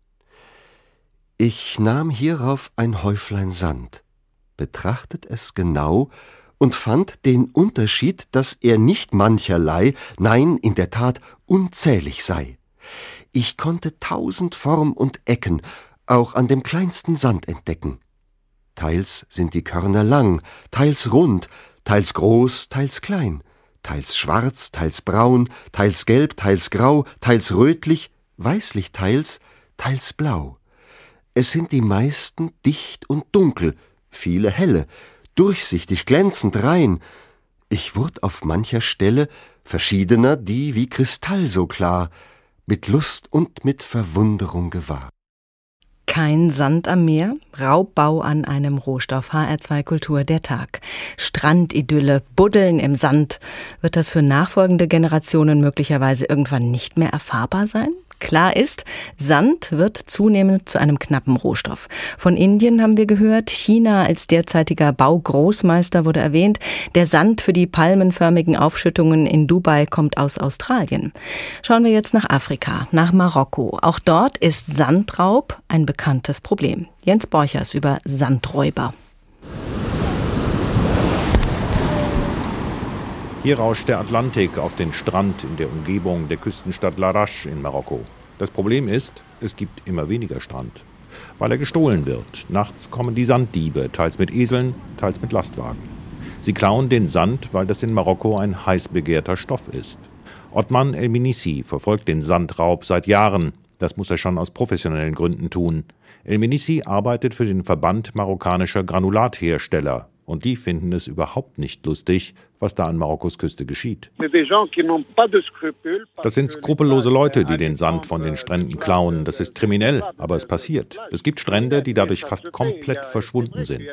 Ich nahm hierauf ein Häuflein Sand, betrachtet es genau und fand den Unterschied, dass er nicht mancherlei, nein, in der Tat unzählig sei. Ich konnte tausend Form und Ecken auch an dem kleinsten Sand entdecken. Teils sind die Körner lang, teils rund, teils groß, teils klein, teils schwarz, teils braun, teils gelb, teils grau, teils rötlich, weißlich teils, teils blau. Es sind die meisten dicht und dunkel, viele helle, durchsichtig, glänzend rein. Ich wurd auf mancher Stelle verschiedener, die wie Kristall so klar, mit Lust und mit Verwunderung gewahr. Kein Sand am Meer, Raubbau an einem Rohstoff. H R zwei Kultur, der Tag. Strandidylle, Buddeln im Sand. Wird das für nachfolgende Generationen möglicherweise irgendwann nicht mehr erfahrbar sein? Klar ist, Sand wird zunehmend zu einem knappen Rohstoff. Von Indien haben wir gehört, China als derzeitiger Baugroßmeister wurde erwähnt. Der Sand für die palmenförmigen Aufschüttungen in Dubai kommt aus Australien. Schauen wir jetzt nach Afrika, nach Marokko. Auch dort ist Sandraub ein bekanntes Problem. Jens Borchers über Sandräuber. Hier rauscht der Atlantik auf den Strand in der Umgebung der Küstenstadt Larache in Marokko. Das Problem ist, es gibt immer weniger Strand, weil er gestohlen wird. Nachts kommen die Sanddiebe, teils mit Eseln, teils mit Lastwagen. Sie klauen den Sand, weil das in Marokko ein heiß begehrter Stoff ist. Othman El-Minissi verfolgt den Sandraub seit Jahren. Das muss er schon aus professionellen Gründen tun. El-Minissi arbeitet für den Verband marokkanischer Granulathersteller. Und die finden es überhaupt nicht lustig, was da an Marokkos Küste geschieht. Das sind skrupellose Leute, die den Sand von den Stränden klauen. Das ist kriminell, aber es passiert. Es gibt Strände, die dadurch fast komplett verschwunden sind.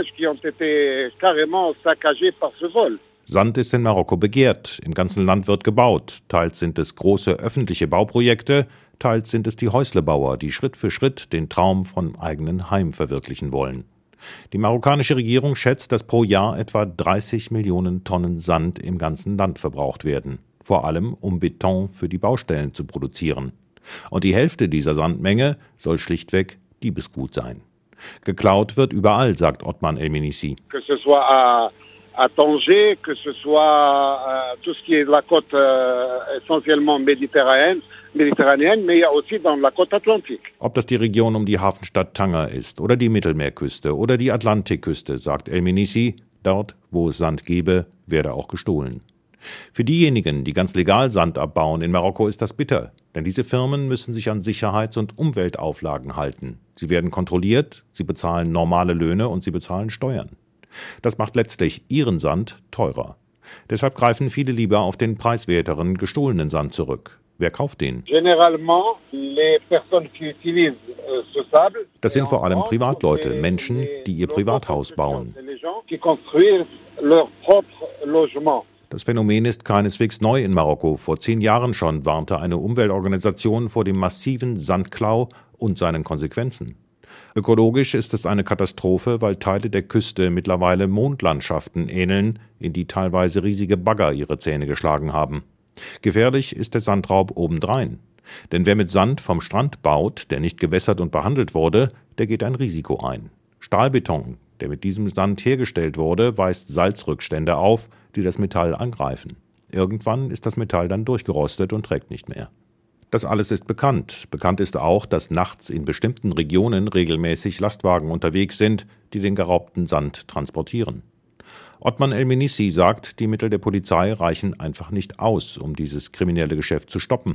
Sand ist in Marokko begehrt. Im ganzen Land wird gebaut. Teils sind es große öffentliche Bauprojekte, teils sind es die Häuslebauer, die Schritt für Schritt den Traum vom eigenen Heim verwirklichen wollen. Die marokkanische Regierung schätzt, dass pro Jahr etwa dreißig Millionen Tonnen Sand im ganzen Land verbraucht werden. Vor allem, um Beton für die Baustellen zu produzieren. Und die Hälfte dieser Sandmenge soll schlichtweg Diebesgut sein. Geklaut wird überall, sagt Othman El-Minissi. Que ce soit à, à Tanger, que ce soit euh, tout ce qui est la côte euh, essentiellement méditerranéenne, méditerranéenne, mais il y a aussi dans la côte atlantique. Ob das die Region um die Hafenstadt Tanger ist oder die Mittelmeerküste oder die Atlantikküste, sagt El-Minissi, dort, wo es Sand gebe, werde auch gestohlen. Für diejenigen, die ganz legal Sand abbauen in Marokko, ist das bitter, denn diese Firmen müssen sich an Sicherheits- und Umweltauflagen halten. Sie werden kontrolliert, sie bezahlen normale Löhne und sie bezahlen Steuern. Das macht letztlich ihren Sand teurer. Deshalb greifen viele lieber auf den preiswerteren, gestohlenen Sand zurück. Wer kauft den? Das sind vor allem Privatleute, Menschen, die ihr Privathaus bauen. Das Phänomen ist keineswegs neu in Marokko. Vor zehn Jahren schon warnte eine Umweltorganisation vor dem massiven Sandklau und seinen Konsequenzen. Ökologisch ist es eine Katastrophe, weil Teile der Küste mittlerweile Mondlandschaften ähneln, in die teilweise riesige Bagger ihre Zähne geschlagen haben. Gefährlich ist der Sandraub obendrein. Denn wer mit Sand vom Strand baut, der nicht gewässert und behandelt wurde, der geht ein Risiko ein. Stahlbeton, der mit diesem Sand hergestellt wurde, weist Salzrückstände auf, die das Metall angreifen. Irgendwann ist das Metall dann durchgerostet und trägt nicht mehr. Das alles ist bekannt. Bekannt ist auch, dass nachts in bestimmten Regionen regelmäßig Lastwagen unterwegs sind, die den geraubten Sand transportieren. Othman El-Minissi sagt, die Mittel der Polizei reichen einfach nicht aus, um dieses kriminelle Geschäft zu stoppen.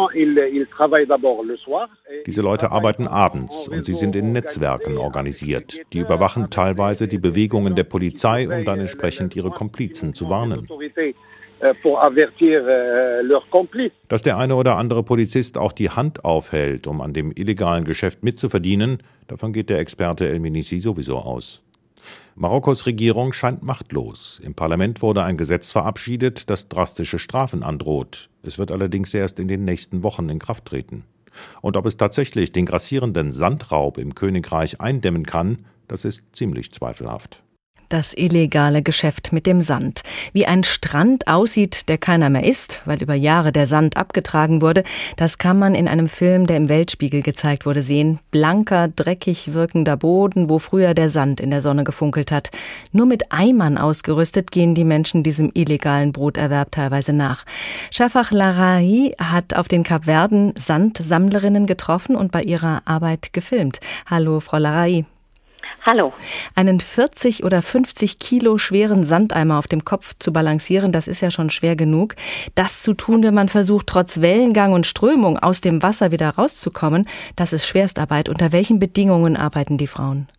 Diese Leute arbeiten abends und sie sind in Netzwerken organisiert. Die überwachen teilweise die Bewegungen der Polizei, um dann entsprechend ihre Komplizen zu warnen. pour avertir leurs complices. Dass der eine oder andere Polizist auch die Hand aufhält, um an dem illegalen Geschäft mitzuverdienen, davon geht der Experte El-Menisi sowieso aus. Marokkos Regierung scheint machtlos. Im Parlament wurde ein Gesetz verabschiedet, das drastische Strafen androht. Es wird allerdings erst in den nächsten Wochen in Kraft treten. Und ob es tatsächlich den grassierenden Sandraub im Königreich eindämmen kann, das ist ziemlich zweifelhaft. Das illegale Geschäft mit dem Sand. Wie ein Strand aussieht, der keiner mehr ist, weil über Jahre der Sand abgetragen wurde, das kann man in einem Film, der im Weltspiegel gezeigt wurde, sehen. Blanker, dreckig wirkender Boden, wo früher der Sand in der Sonne gefunkelt hat. Nur mit Eimern ausgerüstet gehen die Menschen diesem illegalen Broterwerb teilweise nach. Shafak Larahi hat auf den Kapverden Sandsammlerinnen getroffen und bei ihrer Arbeit gefilmt. Hallo, Frau Larahi. Hallo. Einen vierzig oder fünfzig Kilo schweren Sandeimer auf dem Kopf zu balancieren, das ist ja schon schwer genug. Das zu tun, wenn man versucht, trotz Wellengang und Strömung aus dem Wasser wieder rauszukommen, das ist Schwerstarbeit. Unter welchen Bedingungen arbeiten die Frauen?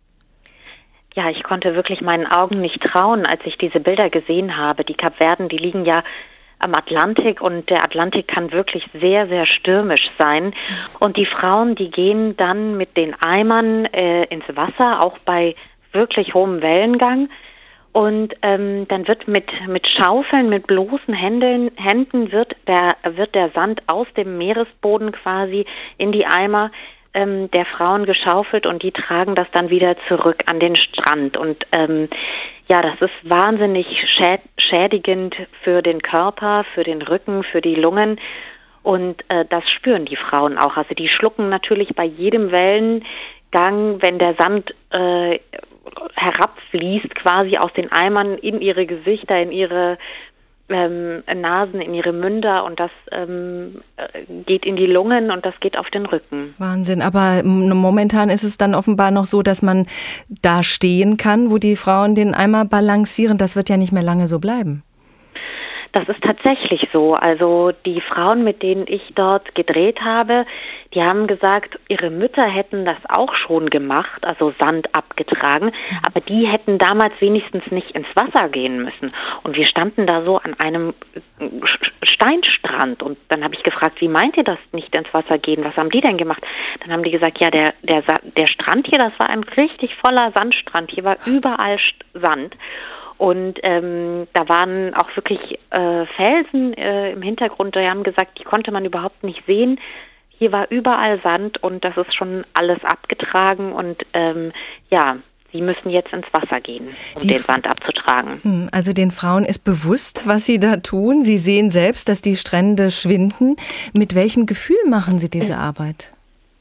Ja, ich konnte wirklich meinen Augen nicht trauen, als ich diese Bilder gesehen habe. Die Kapverden, die liegen ja am Atlantik und der Atlantik kann wirklich sehr, sehr stürmisch sein. Und die Frauen, die gehen dann mit den Eimern äh, ins Wasser, auch bei wirklich hohem Wellengang. Und ähm, dann wird mit mit Schaufeln, mit bloßen Händen, Händen wird der wird der Sand aus dem Meeresboden quasi in die Eimer ähm, der Frauen geschaufelt und die tragen das dann wieder zurück an den Strand. Und ähm, ja, das ist wahnsinnig schäd- schädigend für den Körper, für den Rücken, für die Lungen. Und äh, das spüren die Frauen auch. Also die schlucken natürlich bei jedem Wellengang, wenn der Sand äh, herabfließt, quasi aus den Eimern in ihre Gesichter, in ihre ähm, Nasen, in ihre Münder. Und das ähm, geht in die Lungen und das geht auf den Rücken. Wahnsinn. Aber momentan ist es dann offenbar noch so, dass man da stehen kann, wo die Frauen den Eimer balancieren. Das wird ja nicht mehr lange so bleiben. Das ist tatsächlich so. Also die Frauen, mit denen ich dort gedreht habe, die haben gesagt, ihre Mütter hätten das auch schon gemacht, also Sand abgetragen, aber die hätten damals wenigstens nicht ins Wasser gehen müssen. Und wir standen da so an einem Steinstrand und dann habe ich gefragt, wie meint ihr das, nicht ins Wasser gehen? Was haben die denn gemacht? Dann haben die gesagt, ja, der, der, der Strand hier, das war ein richtig voller Sandstrand. Hier war überall Sand. Und ähm, da waren auch wirklich äh, Felsen äh, im Hintergrund, die haben gesagt, die konnte man überhaupt nicht sehen. Hier war überall Sand und das ist schon alles abgetragen und ähm, ja, sie müssen jetzt ins Wasser gehen, um die den Sand abzutragen. Also den Frauen ist bewusst, was sie da tun. Sie sehen selbst, dass die Strände schwinden. Mit welchem Gefühl machen sie diese Arbeit?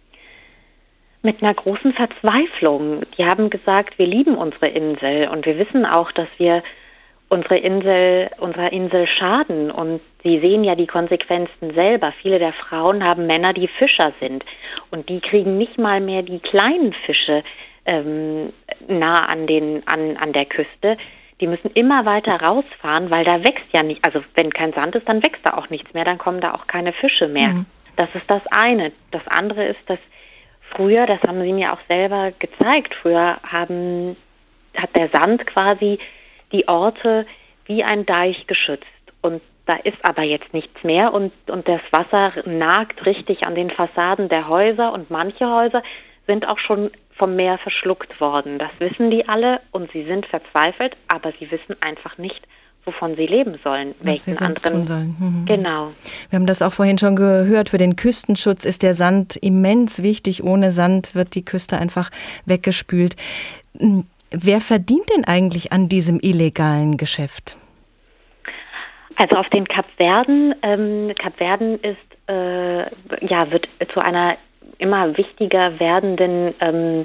Mit einer großen Verzweiflung. Die haben gesagt, wir lieben unsere Insel und wir wissen auch, dass wir unsere Insel, unserer Insel schaden. Und sie sehen ja die Konsequenzen selber. Viele der Frauen haben Männer, die Fischer sind und die kriegen nicht mal mehr die kleinen Fische ähm, nah an den an an der Küste. Die müssen immer weiter rausfahren, weil da wächst ja nicht. Also wenn kein Sand ist, dann wächst da auch nichts mehr. Dann kommen da auch keine Fische mehr. Mhm. Das ist das eine. Das andere ist, dass früher, das haben sie mir auch selber gezeigt, früher haben, hat der Sand quasi die Orte wie ein Deich geschützt. Und da ist aber jetzt nichts mehr und, und das Wasser nagt richtig an den Fassaden der Häuser und manche Häuser sind auch schon vom Meer verschluckt worden. Das wissen die alle und sie sind verzweifelt, aber sie wissen einfach nicht, wovon sie leben sollen. Was sie sonst tun sollen. Mhm. Genau. Wir haben das auch vorhin schon gehört. Für den Küstenschutz ist der Sand immens wichtig. Ohne Sand wird die Küste einfach weggespült. Wer verdient denn eigentlich an diesem illegalen Geschäft? Also auf den Kapverden. Ähm, Kapverden ist äh, ja wird zu einer immer wichtiger werdenden ähm,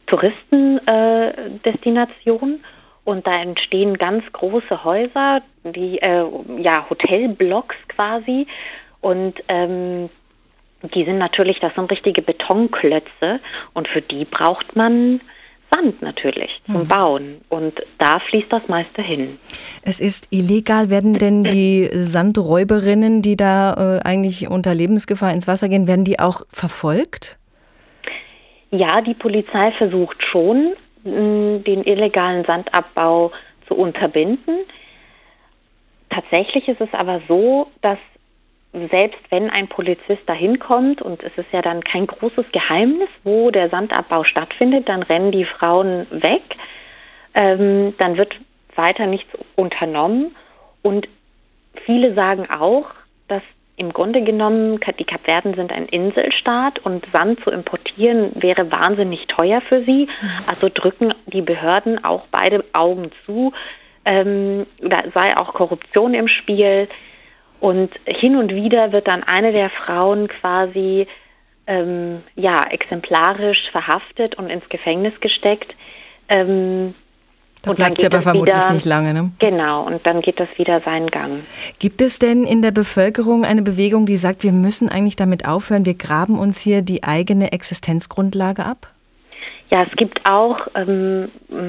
Touristendestination. Äh, Und da entstehen ganz große Häuser, die äh, ja Hotelblocks quasi. Und ähm, die sind natürlich, das sind richtige Betonklötze. Und für die braucht man Sand natürlich zum mhm. Bauen. Und da fließt das meiste hin. Es ist illegal. Werden denn die Sandräuberinnen, die da äh, eigentlich unter Lebensgefahr ins Wasser gehen, werden die auch verfolgt? Ja, die Polizei versucht schon, den illegalen Sandabbau zu unterbinden. Tatsächlich ist es aber so, dass selbst wenn ein Polizist da hinkommt, und es ist ja dann kein großes Geheimnis, wo der Sandabbau stattfindet, dann rennen die Frauen weg, ähm, dann wird weiter nichts unternommen. Und viele sagen auch, dass im Grunde genommen, die Kapverden sind ein Inselstaat und Sand zu importieren wäre wahnsinnig teuer für sie. Also drücken die Behörden auch beide Augen zu. Ähm, da sei auch Korruption im Spiel. Und hin und wieder wird dann eine der Frauen quasi ähm, ja, exemplarisch verhaftet und ins Gefängnis gesteckt. Ähm, da bleibt sie aber vermutlich wieder, nicht lange, ne? Genau, und dann geht das wieder seinen Gang. Gibt es denn in der Bevölkerung eine Bewegung, die sagt, wir müssen eigentlich damit aufhören, wir graben uns hier die eigene Existenzgrundlage ab? Ja, es gibt auch ähm,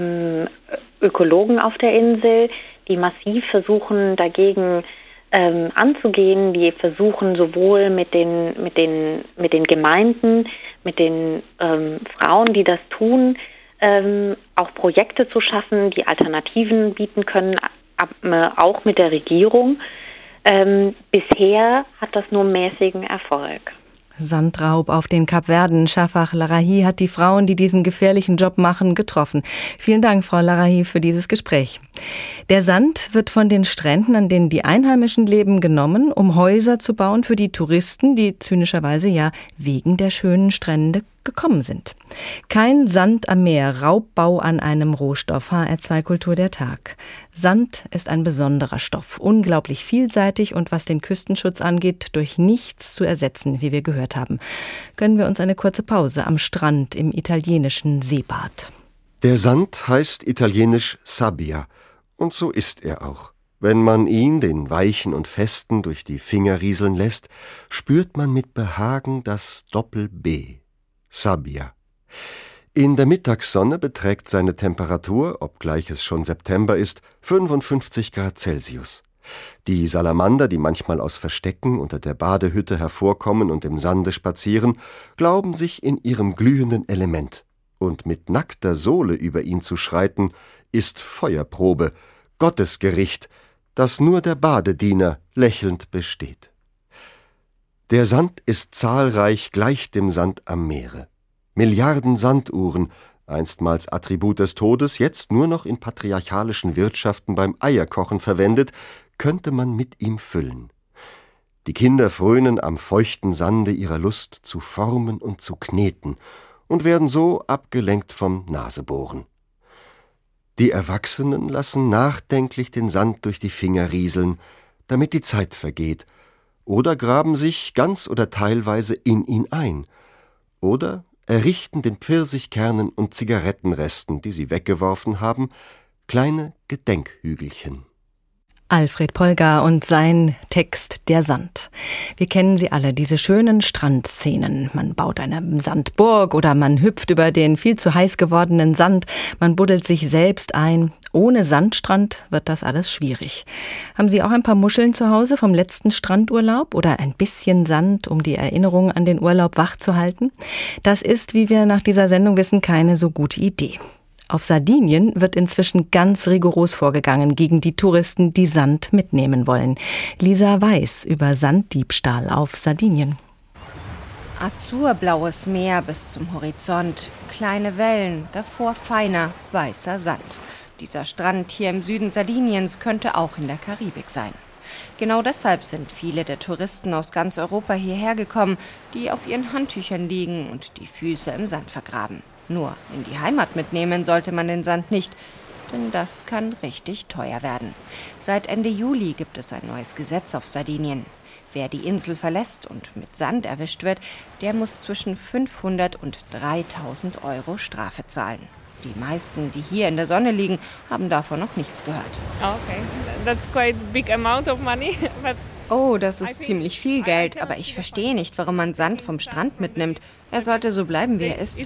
Ökologen auf der Insel, die massiv versuchen, dagegen Ähm, anzugehen, die versuchen sowohl mit den mit den mit den Gemeinden, mit den ähm, Frauen, die das tun, ähm, auch Projekte zu schaffen, die Alternativen bieten können, ab, äh, auch mit der Regierung. Ähm, bisher hat das nur mäßigen Erfolg. Sandraub auf den Kapverden. Shafak Larahi hat die Frauen, die diesen gefährlichen Job machen, getroffen. Vielen Dank, Frau Larahi, für dieses Gespräch. Der Sand wird von den Stränden, an denen die Einheimischen leben, genommen, um Häuser zu bauen für die Touristen, die zynischerweise ja wegen der schönen Strände gekommen sind. Kein Sand am Meer, Raubbau an einem Rohstoff. H R zwei Kultur der Tag. Sand ist ein besonderer Stoff, unglaublich vielseitig und was den Küstenschutz angeht, durch nichts zu ersetzen, wie wir gehört haben. Gönnen wir uns eine kurze Pause am Strand im italienischen Seebad. Der Sand heißt italienisch Sabbia und so ist er auch. Wenn man ihn, den weichen und festen, durch die Finger rieseln lässt, spürt man mit Behagen das Doppel-B. Sabbia. In der Mittagssonne beträgt seine Temperatur, obgleich es schon September ist, fünfundfünfzig Grad Celsius. Die Salamander, die manchmal aus Verstecken unter der Badehütte hervorkommen und im Sande spazieren, glauben sich in ihrem glühenden Element. Und mit nackter Sohle über ihn zu schreiten, ist Feuerprobe, Gottesgericht, das nur der Badediener lächelnd besteht. Der Sand ist zahlreich gleich dem Sand am Meere. Milliarden Sanduhren, einstmals Attribut des Todes, jetzt nur noch in patriarchalischen Wirtschaften beim Eierkochen verwendet, könnte man mit ihm füllen. Die Kinder frönen am feuchten Sande ihrer Lust zu formen und zu kneten und werden so abgelenkt vom Nasebohren. Die Erwachsenen lassen nachdenklich den Sand durch die Finger rieseln, damit die Zeit vergeht, oder graben sich ganz oder teilweise in ihn ein, oder errichten den Pfirsichkernen und Zigarettenresten, die sie weggeworfen haben, kleine Gedenkhügelchen. Alfred Polgar und sein Text Der Sand. Wir kennen sie alle, diese schönen Strandszenen. Man baut eine Sandburg oder man hüpft über den viel zu heiß gewordenen Sand, man buddelt sich selbst ein. Ohne Sandstrand wird das alles schwierig. Haben Sie auch ein paar Muscheln zu Hause vom letzten Strandurlaub oder ein bisschen Sand, um die Erinnerung an den Urlaub wach zu halten? Das ist, wie wir nach dieser Sendung wissen, keine so gute Idee. Auf Sardinien wird inzwischen ganz rigoros vorgegangen gegen die Touristen, die Sand mitnehmen wollen. Lisa Weiß über Sanddiebstahl auf Sardinien. Azurblaues Meer bis zum Horizont, kleine Wellen, davor feiner, weißer Sand. Dieser Strand hier im Süden Sardiniens könnte auch in der Karibik sein. Genau deshalb sind viele der Touristen aus ganz Europa hierher gekommen, die auf ihren Handtüchern liegen und die Füße im Sand vergraben. Nur in die Heimat mitnehmen sollte man den Sand nicht, denn das kann richtig teuer werden. Seit Ende Juli gibt es ein neues Gesetz auf Sardinien. Wer die Insel verlässt und mit Sand erwischt wird, der muss zwischen fünfhundert und dreitausend Euro Strafe zahlen. Die meisten, die hier in der Sonne liegen, haben davon noch nichts gehört. Okay, that's quite a big amount of money, but Oh, das ist ziemlich viel Geld, aber ich verstehe nicht, warum man Sand vom Strand mitnimmt. Er sollte so bleiben, wie er ist.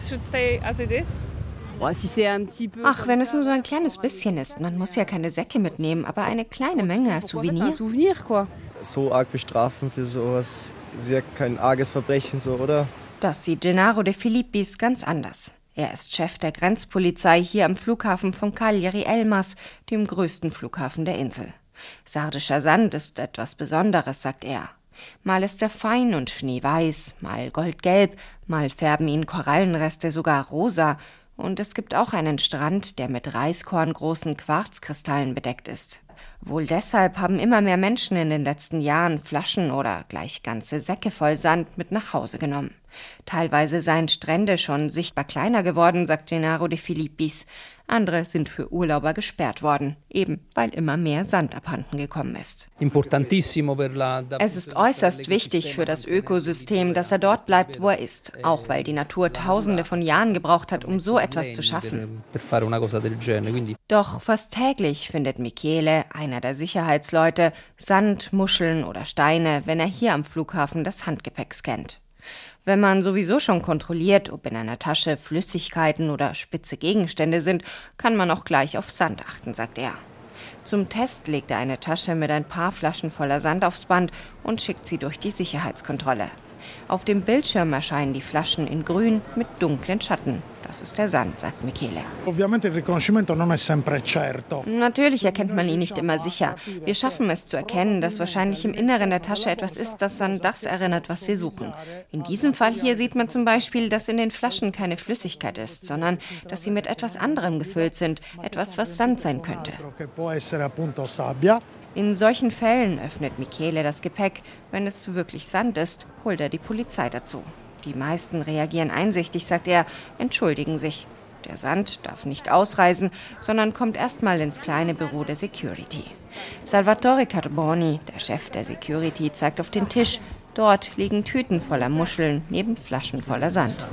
Ach, wenn es nur so ein kleines bisschen ist. Man muss ja keine Säcke mitnehmen, aber eine kleine Menge als Souvenir. So arg bestrafen für sowas ist ja kein arges Verbrechen, so, oder? Das sieht Gennaro De Filippis ganz anders. Er ist Chef der Grenzpolizei hier am Flughafen von Cagliari Elmas, dem größten Flughafen der Insel. Sardischer Sand ist etwas Besonderes, sagt er. Mal ist er fein und schneeweiß, mal goldgelb, mal färben ihn Korallenreste sogar rosa. Und es gibt auch einen Strand, der mit reiskorngroßen Quarzkristallen bedeckt ist. Wohl deshalb haben immer mehr Menschen in den letzten Jahren Flaschen oder gleich ganze Säcke voll Sand mit nach Hause genommen. Teilweise seien Strände schon sichtbar kleiner geworden, sagt Gennaro De Filippis. Andere sind für Urlauber gesperrt worden, eben weil immer mehr Sand abhanden gekommen ist. Es ist äußerst wichtig für das Ökosystem, dass er dort bleibt, wo er ist, auch weil die Natur Tausende von Jahren gebraucht hat, um so etwas zu schaffen. Doch fast täglich findet Michele, einer der Sicherheitsleute, Sand, Muscheln oder Steine, wenn er hier am Flughafen das Handgepäck scannt. Wenn man sowieso schon kontrolliert, ob in einer Tasche Flüssigkeiten oder spitze Gegenstände sind, kann man auch gleich auf Sand achten, sagt er. Zum Test legt er eine Tasche mit ein paar Flaschen voller Sand aufs Band und schickt sie durch die Sicherheitskontrolle. Auf dem Bildschirm erscheinen die Flaschen in grün mit dunklen Schatten. Das ist der Sand, sagt Michele. Natürlich erkennt man ihn nicht immer sicher. Wir schaffen es zu erkennen, dass wahrscheinlich im Inneren der Tasche etwas ist, das an das erinnert, was wir suchen. In diesem Fall hier sieht man zum Beispiel, dass in den Flaschen keine Flüssigkeit ist, sondern dass sie mit etwas anderem gefüllt sind, etwas, was Sand sein könnte. In solchen Fällen öffnet Michele das Gepäck. Wenn es wirklich Sand ist, holt er die Polizei dazu. Die meisten reagieren einsichtig, sagt er, entschuldigen sich. Der Sand darf nicht ausreisen, sondern kommt erstmal ins kleine Büro der Security. Salvatore Carboni, der Chef der Security, zeigt auf den Tisch. Dort liegen Tüten voller Muscheln neben Flaschen voller Sand.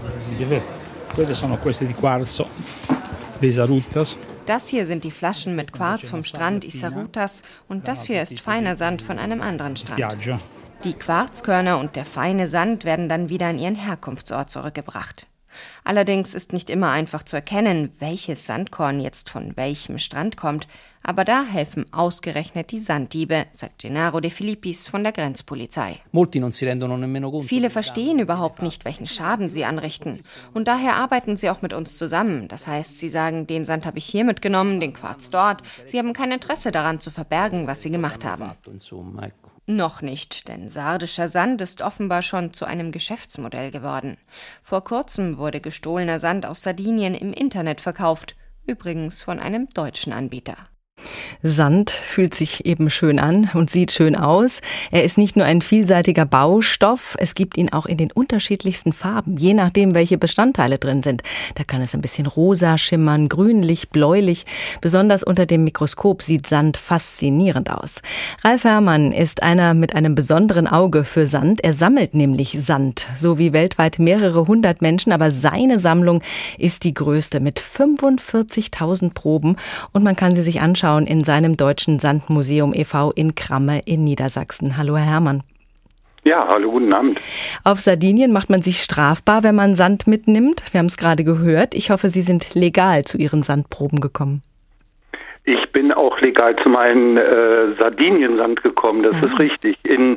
Das hier sind die Flaschen mit Quarz vom Strand Isarutas und das hier ist feiner Sand von einem anderen Strand. Die Quarzkörner und der feine Sand werden dann wieder an ihren Herkunftsort zurückgebracht. Allerdings ist nicht immer einfach zu erkennen, welches Sandkorn jetzt von welchem Strand kommt. Aber da helfen ausgerechnet die Sanddiebe, sagt Gennaro De Filippis von der Grenzpolizei. Viele verstehen überhaupt nicht, welchen Schaden sie anrichten. Und daher arbeiten sie auch mit uns zusammen. Das heißt, sie sagen, den Sand habe ich hier mitgenommen, den Quarz dort. Sie haben kein Interesse daran zu verbergen, was sie gemacht haben. Noch nicht, denn sardischer Sand ist offenbar schon zu einem Geschäftsmodell geworden. Vor kurzem wurde gestohlener Sand aus Sardinien im Internet verkauft, übrigens von einem deutschen Anbieter. Sand fühlt sich eben schön an und sieht schön aus. Er ist nicht nur ein vielseitiger Baustoff, es gibt ihn auch in den unterschiedlichsten Farben, je nachdem, welche Bestandteile drin sind. Da kann es ein bisschen rosa schimmern, grünlich, bläulich. Besonders unter dem Mikroskop sieht Sand faszinierend aus. Ralf Herrmann ist einer mit einem besonderen Auge für Sand. Er sammelt nämlich Sand, so wie weltweit mehrere hundert Menschen. Aber seine Sammlung ist die größte mit fünfundvierzigtausend Proben und man kann sie sich anschauen in seinem Deutschen Sandmuseum e V in Kramme in Niedersachsen. Hallo, Herr Herrmann. Ja, hallo, guten Abend. Auf Sardinien macht man sich strafbar, wenn man Sand mitnimmt. Wir haben es gerade gehört. Ich hoffe, Sie sind legal zu Ihren Sandproben gekommen. Ich bin auch legal zu meinem äh, Sardinien-Sand gekommen, das ah. ist richtig. In,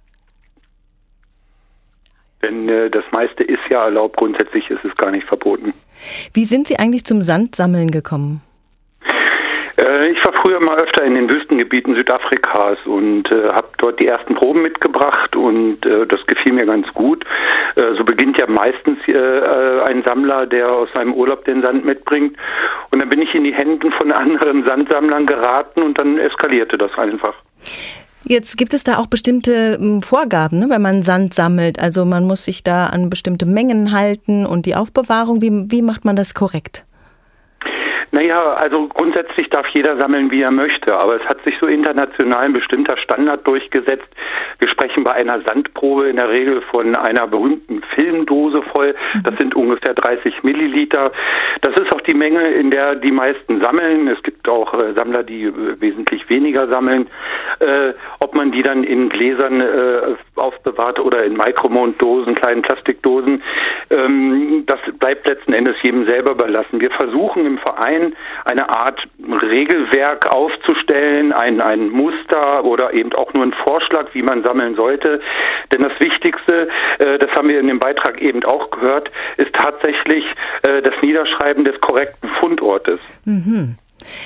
denn äh, das meiste ist ja erlaubt, grundsätzlich ist es gar nicht verboten. Wie sind Sie eigentlich zum Sandsammeln gekommen? Ich war früher mal öfter in den Wüstengebieten Südafrikas und äh, habe dort die ersten Proben mitgebracht und äh, das gefiel mir ganz gut. Äh, so beginnt ja meistens äh, ein Sammler, der aus seinem Urlaub den Sand mitbringt. Und dann bin ich in die Hände von anderen Sandsammlern geraten und dann eskalierte das einfach. Jetzt gibt es da auch bestimmte Vorgaben, ne, wenn man Sand sammelt. Also man muss sich da an bestimmte Mengen halten und die Aufbewahrung, wie, wie macht man das korrekt? Naja, also grundsätzlich darf jeder sammeln, wie er möchte, aber es hat sich so international ein bestimmter Standard durchgesetzt. Wir sprechen bei einer Sandprobe in der Regel von einer berühmten Filmdose voll. Das sind ungefähr dreißig Milliliter. Das ist auch die Menge, in der die meisten sammeln. Es gibt auch äh, Sammler, die äh, wesentlich weniger sammeln. Äh, ob man die dann in Gläsern äh, aufbewahrt oder in Micromond-Dosen, kleinen Plastikdosen, ähm, das bleibt letzten Endes jedem selber überlassen. Wir versuchen im Verein eine Art Regelwerk aufzustellen, ein, ein Muster oder eben auch nur einen Vorschlag, wie man sammeln sollte. Denn das Wichtigste, äh, das haben wir in dem Beitrag eben auch gehört, ist tatsächlich äh, das Niederschreiben des korrekten Fundortes. Mhm.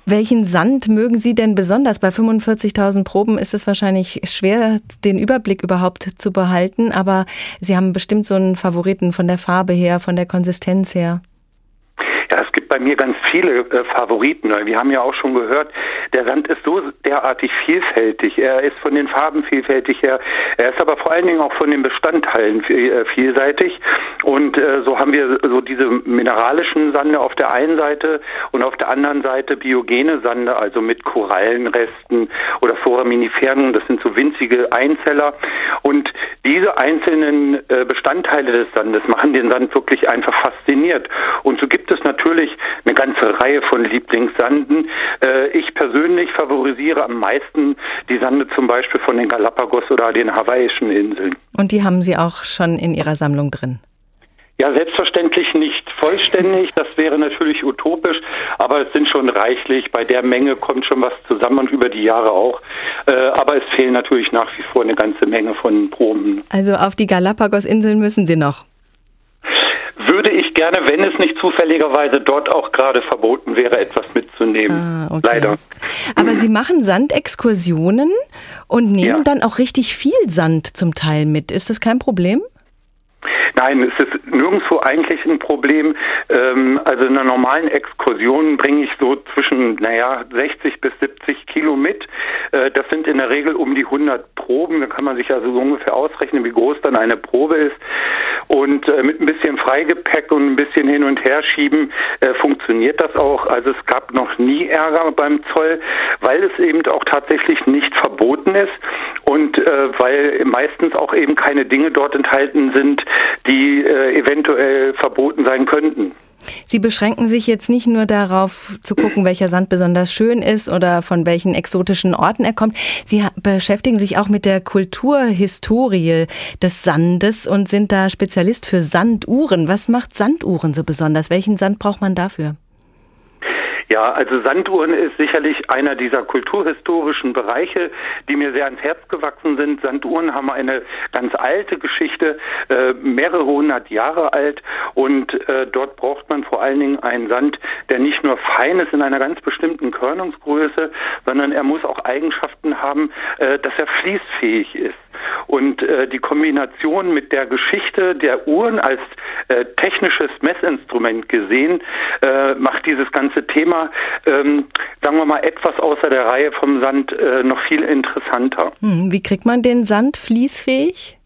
Welchen Sand mögen Sie denn besonders? Bei fünfundvierzigtausend Proben ist es wahrscheinlich schwer, den Überblick überhaupt zu behalten, aber Sie haben bestimmt so einen Favoriten von der Farbe her, von der Konsistenz her. Ja, es gibt bei mir ganz viele äh, Favoriten. Wir haben ja auch schon gehört, der Sand ist so derartig vielfältig. Er ist von den Farben vielfältig her. Er ist aber vor allen Dingen auch von den Bestandteilen äh, vielseitig. Und äh, so haben wir so diese mineralischen Sande auf der einen Seite und auf der anderen Seite biogene Sande, also mit Korallenresten oder Foraminiferen. Das sind so winzige Einzeller. Und diese einzelnen äh, Bestandteile des Sandes machen den Sand wirklich einfach fasziniert. Und so gibt es natürlich eine ganze Reihe von Lieblingssanden. Äh, ich persönlich favorisiere am meisten die Sande zum Beispiel von den Galapagos oder den hawaiischen Inseln. Und die haben Sie auch schon in Ihrer Sammlung drin? Ja, selbstverständlich nicht vollständig, das wäre natürlich utopisch, aber es sind schon reichlich, bei der Menge kommt schon was zusammen und über die Jahre auch, äh, aber es fehlen natürlich nach wie vor eine ganze Menge von Proben. Also auf die Galapagos-Inseln müssen Sie noch? Würde ich gerne, wenn es nicht zufälligerweise dort auch gerade verboten wäre, etwas mitzunehmen. Ah, okay. Leider. Aber Sie machen Sandexkursionen und nehmen ja. dann auch richtig viel Sand zum Teil mit. Ist das kein Problem? Nein, es ist nirgendwo eigentlich ein Problem. Ähm, also in einer normalen Exkursion bringe ich so zwischen, naja, sechzig bis siebzig Kilo mit. Äh, das sind in der Regel um die hundert Proben. Da kann man sich also so ungefähr ausrechnen, wie groß dann eine Probe ist. Und äh, mit ein bisschen Freigepäck und ein bisschen hin und her schieben äh, funktioniert das auch. Also es gab noch nie Ärger beim Zoll, weil es eben auch tatsächlich nicht verboten ist und äh, weil meistens auch eben keine Dinge dort enthalten sind, die äh, eventuell verboten sein könnten. Sie beschränken sich jetzt nicht nur darauf zu gucken, welcher Sand besonders schön ist oder von welchen exotischen Orten er kommt. Sie beschäftigen sich auch mit der Kulturhistorie des Sandes und sind da Spezialist für Sanduhren. Was macht Sanduhren so besonders? Welchen Sand braucht man dafür? Ja, also Sanduhren ist sicherlich einer dieser kulturhistorischen Bereiche, die mir sehr ans Herz gewachsen sind. Sanduhren haben eine ganz alte Geschichte, äh, mehrere hundert Jahre alt und äh, dort braucht man vor allen Dingen einen Sand, der nicht nur fein ist in einer ganz bestimmten Körnungsgröße, sondern er muss auch Eigenschaften haben, äh, dass er fließfähig ist. Und äh, die Kombination mit der Geschichte der Uhren als äh, technisches Messinstrument gesehen, äh, macht dieses ganze Thema, ähm, sagen wir mal, etwas außer der Reihe vom Sand äh, noch viel interessanter. Hm, wie kriegt man den Sand fließfähig?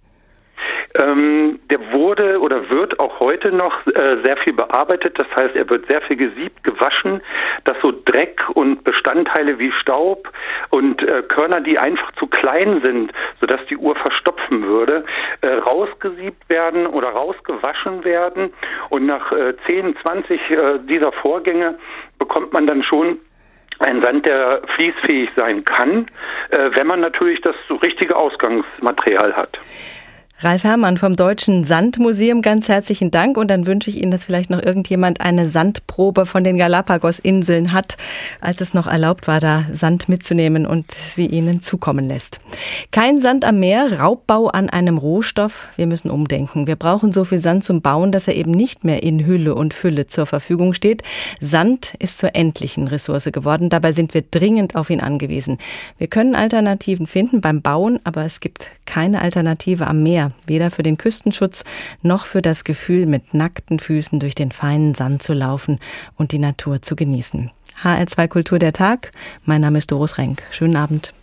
Ähm, der wurde oder wird auch heute noch äh, sehr viel bearbeitet. Das heißt, er wird sehr viel gesiebt, gewaschen, dass so Dreck und Bestandteile wie Staub und äh, Körner, die einfach zu klein sind, sodass die Uhr verstopfen würde, äh, rausgesiebt werden oder rausgewaschen werden. Und nach äh, zehn, zwanzig äh, dieser Vorgänge bekommt man dann schon ein Sand, der fließfähig sein kann, äh, wenn man natürlich das richtige Ausgangsmaterial hat. Ralf Herrmann vom Deutschen Sandmuseum, ganz herzlichen Dank. Und dann wünsche ich Ihnen, dass vielleicht noch irgendjemand eine Sandprobe von den Galapagos-Inseln hat, als es noch erlaubt war, da Sand mitzunehmen und sie Ihnen zukommen lässt. Kein Sand am Meer, Raubbau an einem Rohstoff. Wir müssen umdenken. Wir brauchen so viel Sand zum Bauen, dass er eben nicht mehr in Hülle und Fülle zur Verfügung steht. Sand ist zur endlichen Ressource geworden. Dabei sind wir dringend auf ihn angewiesen. Wir können Alternativen finden beim Bauen, aber es gibt keine Alternative am Meer. Weder für den Küstenschutz noch für das Gefühl, mit nackten Füßen durch den feinen Sand zu laufen und die Natur zu genießen. H R zwei Kultur der Tag. Mein Name ist Doris Renk. Schönen Abend.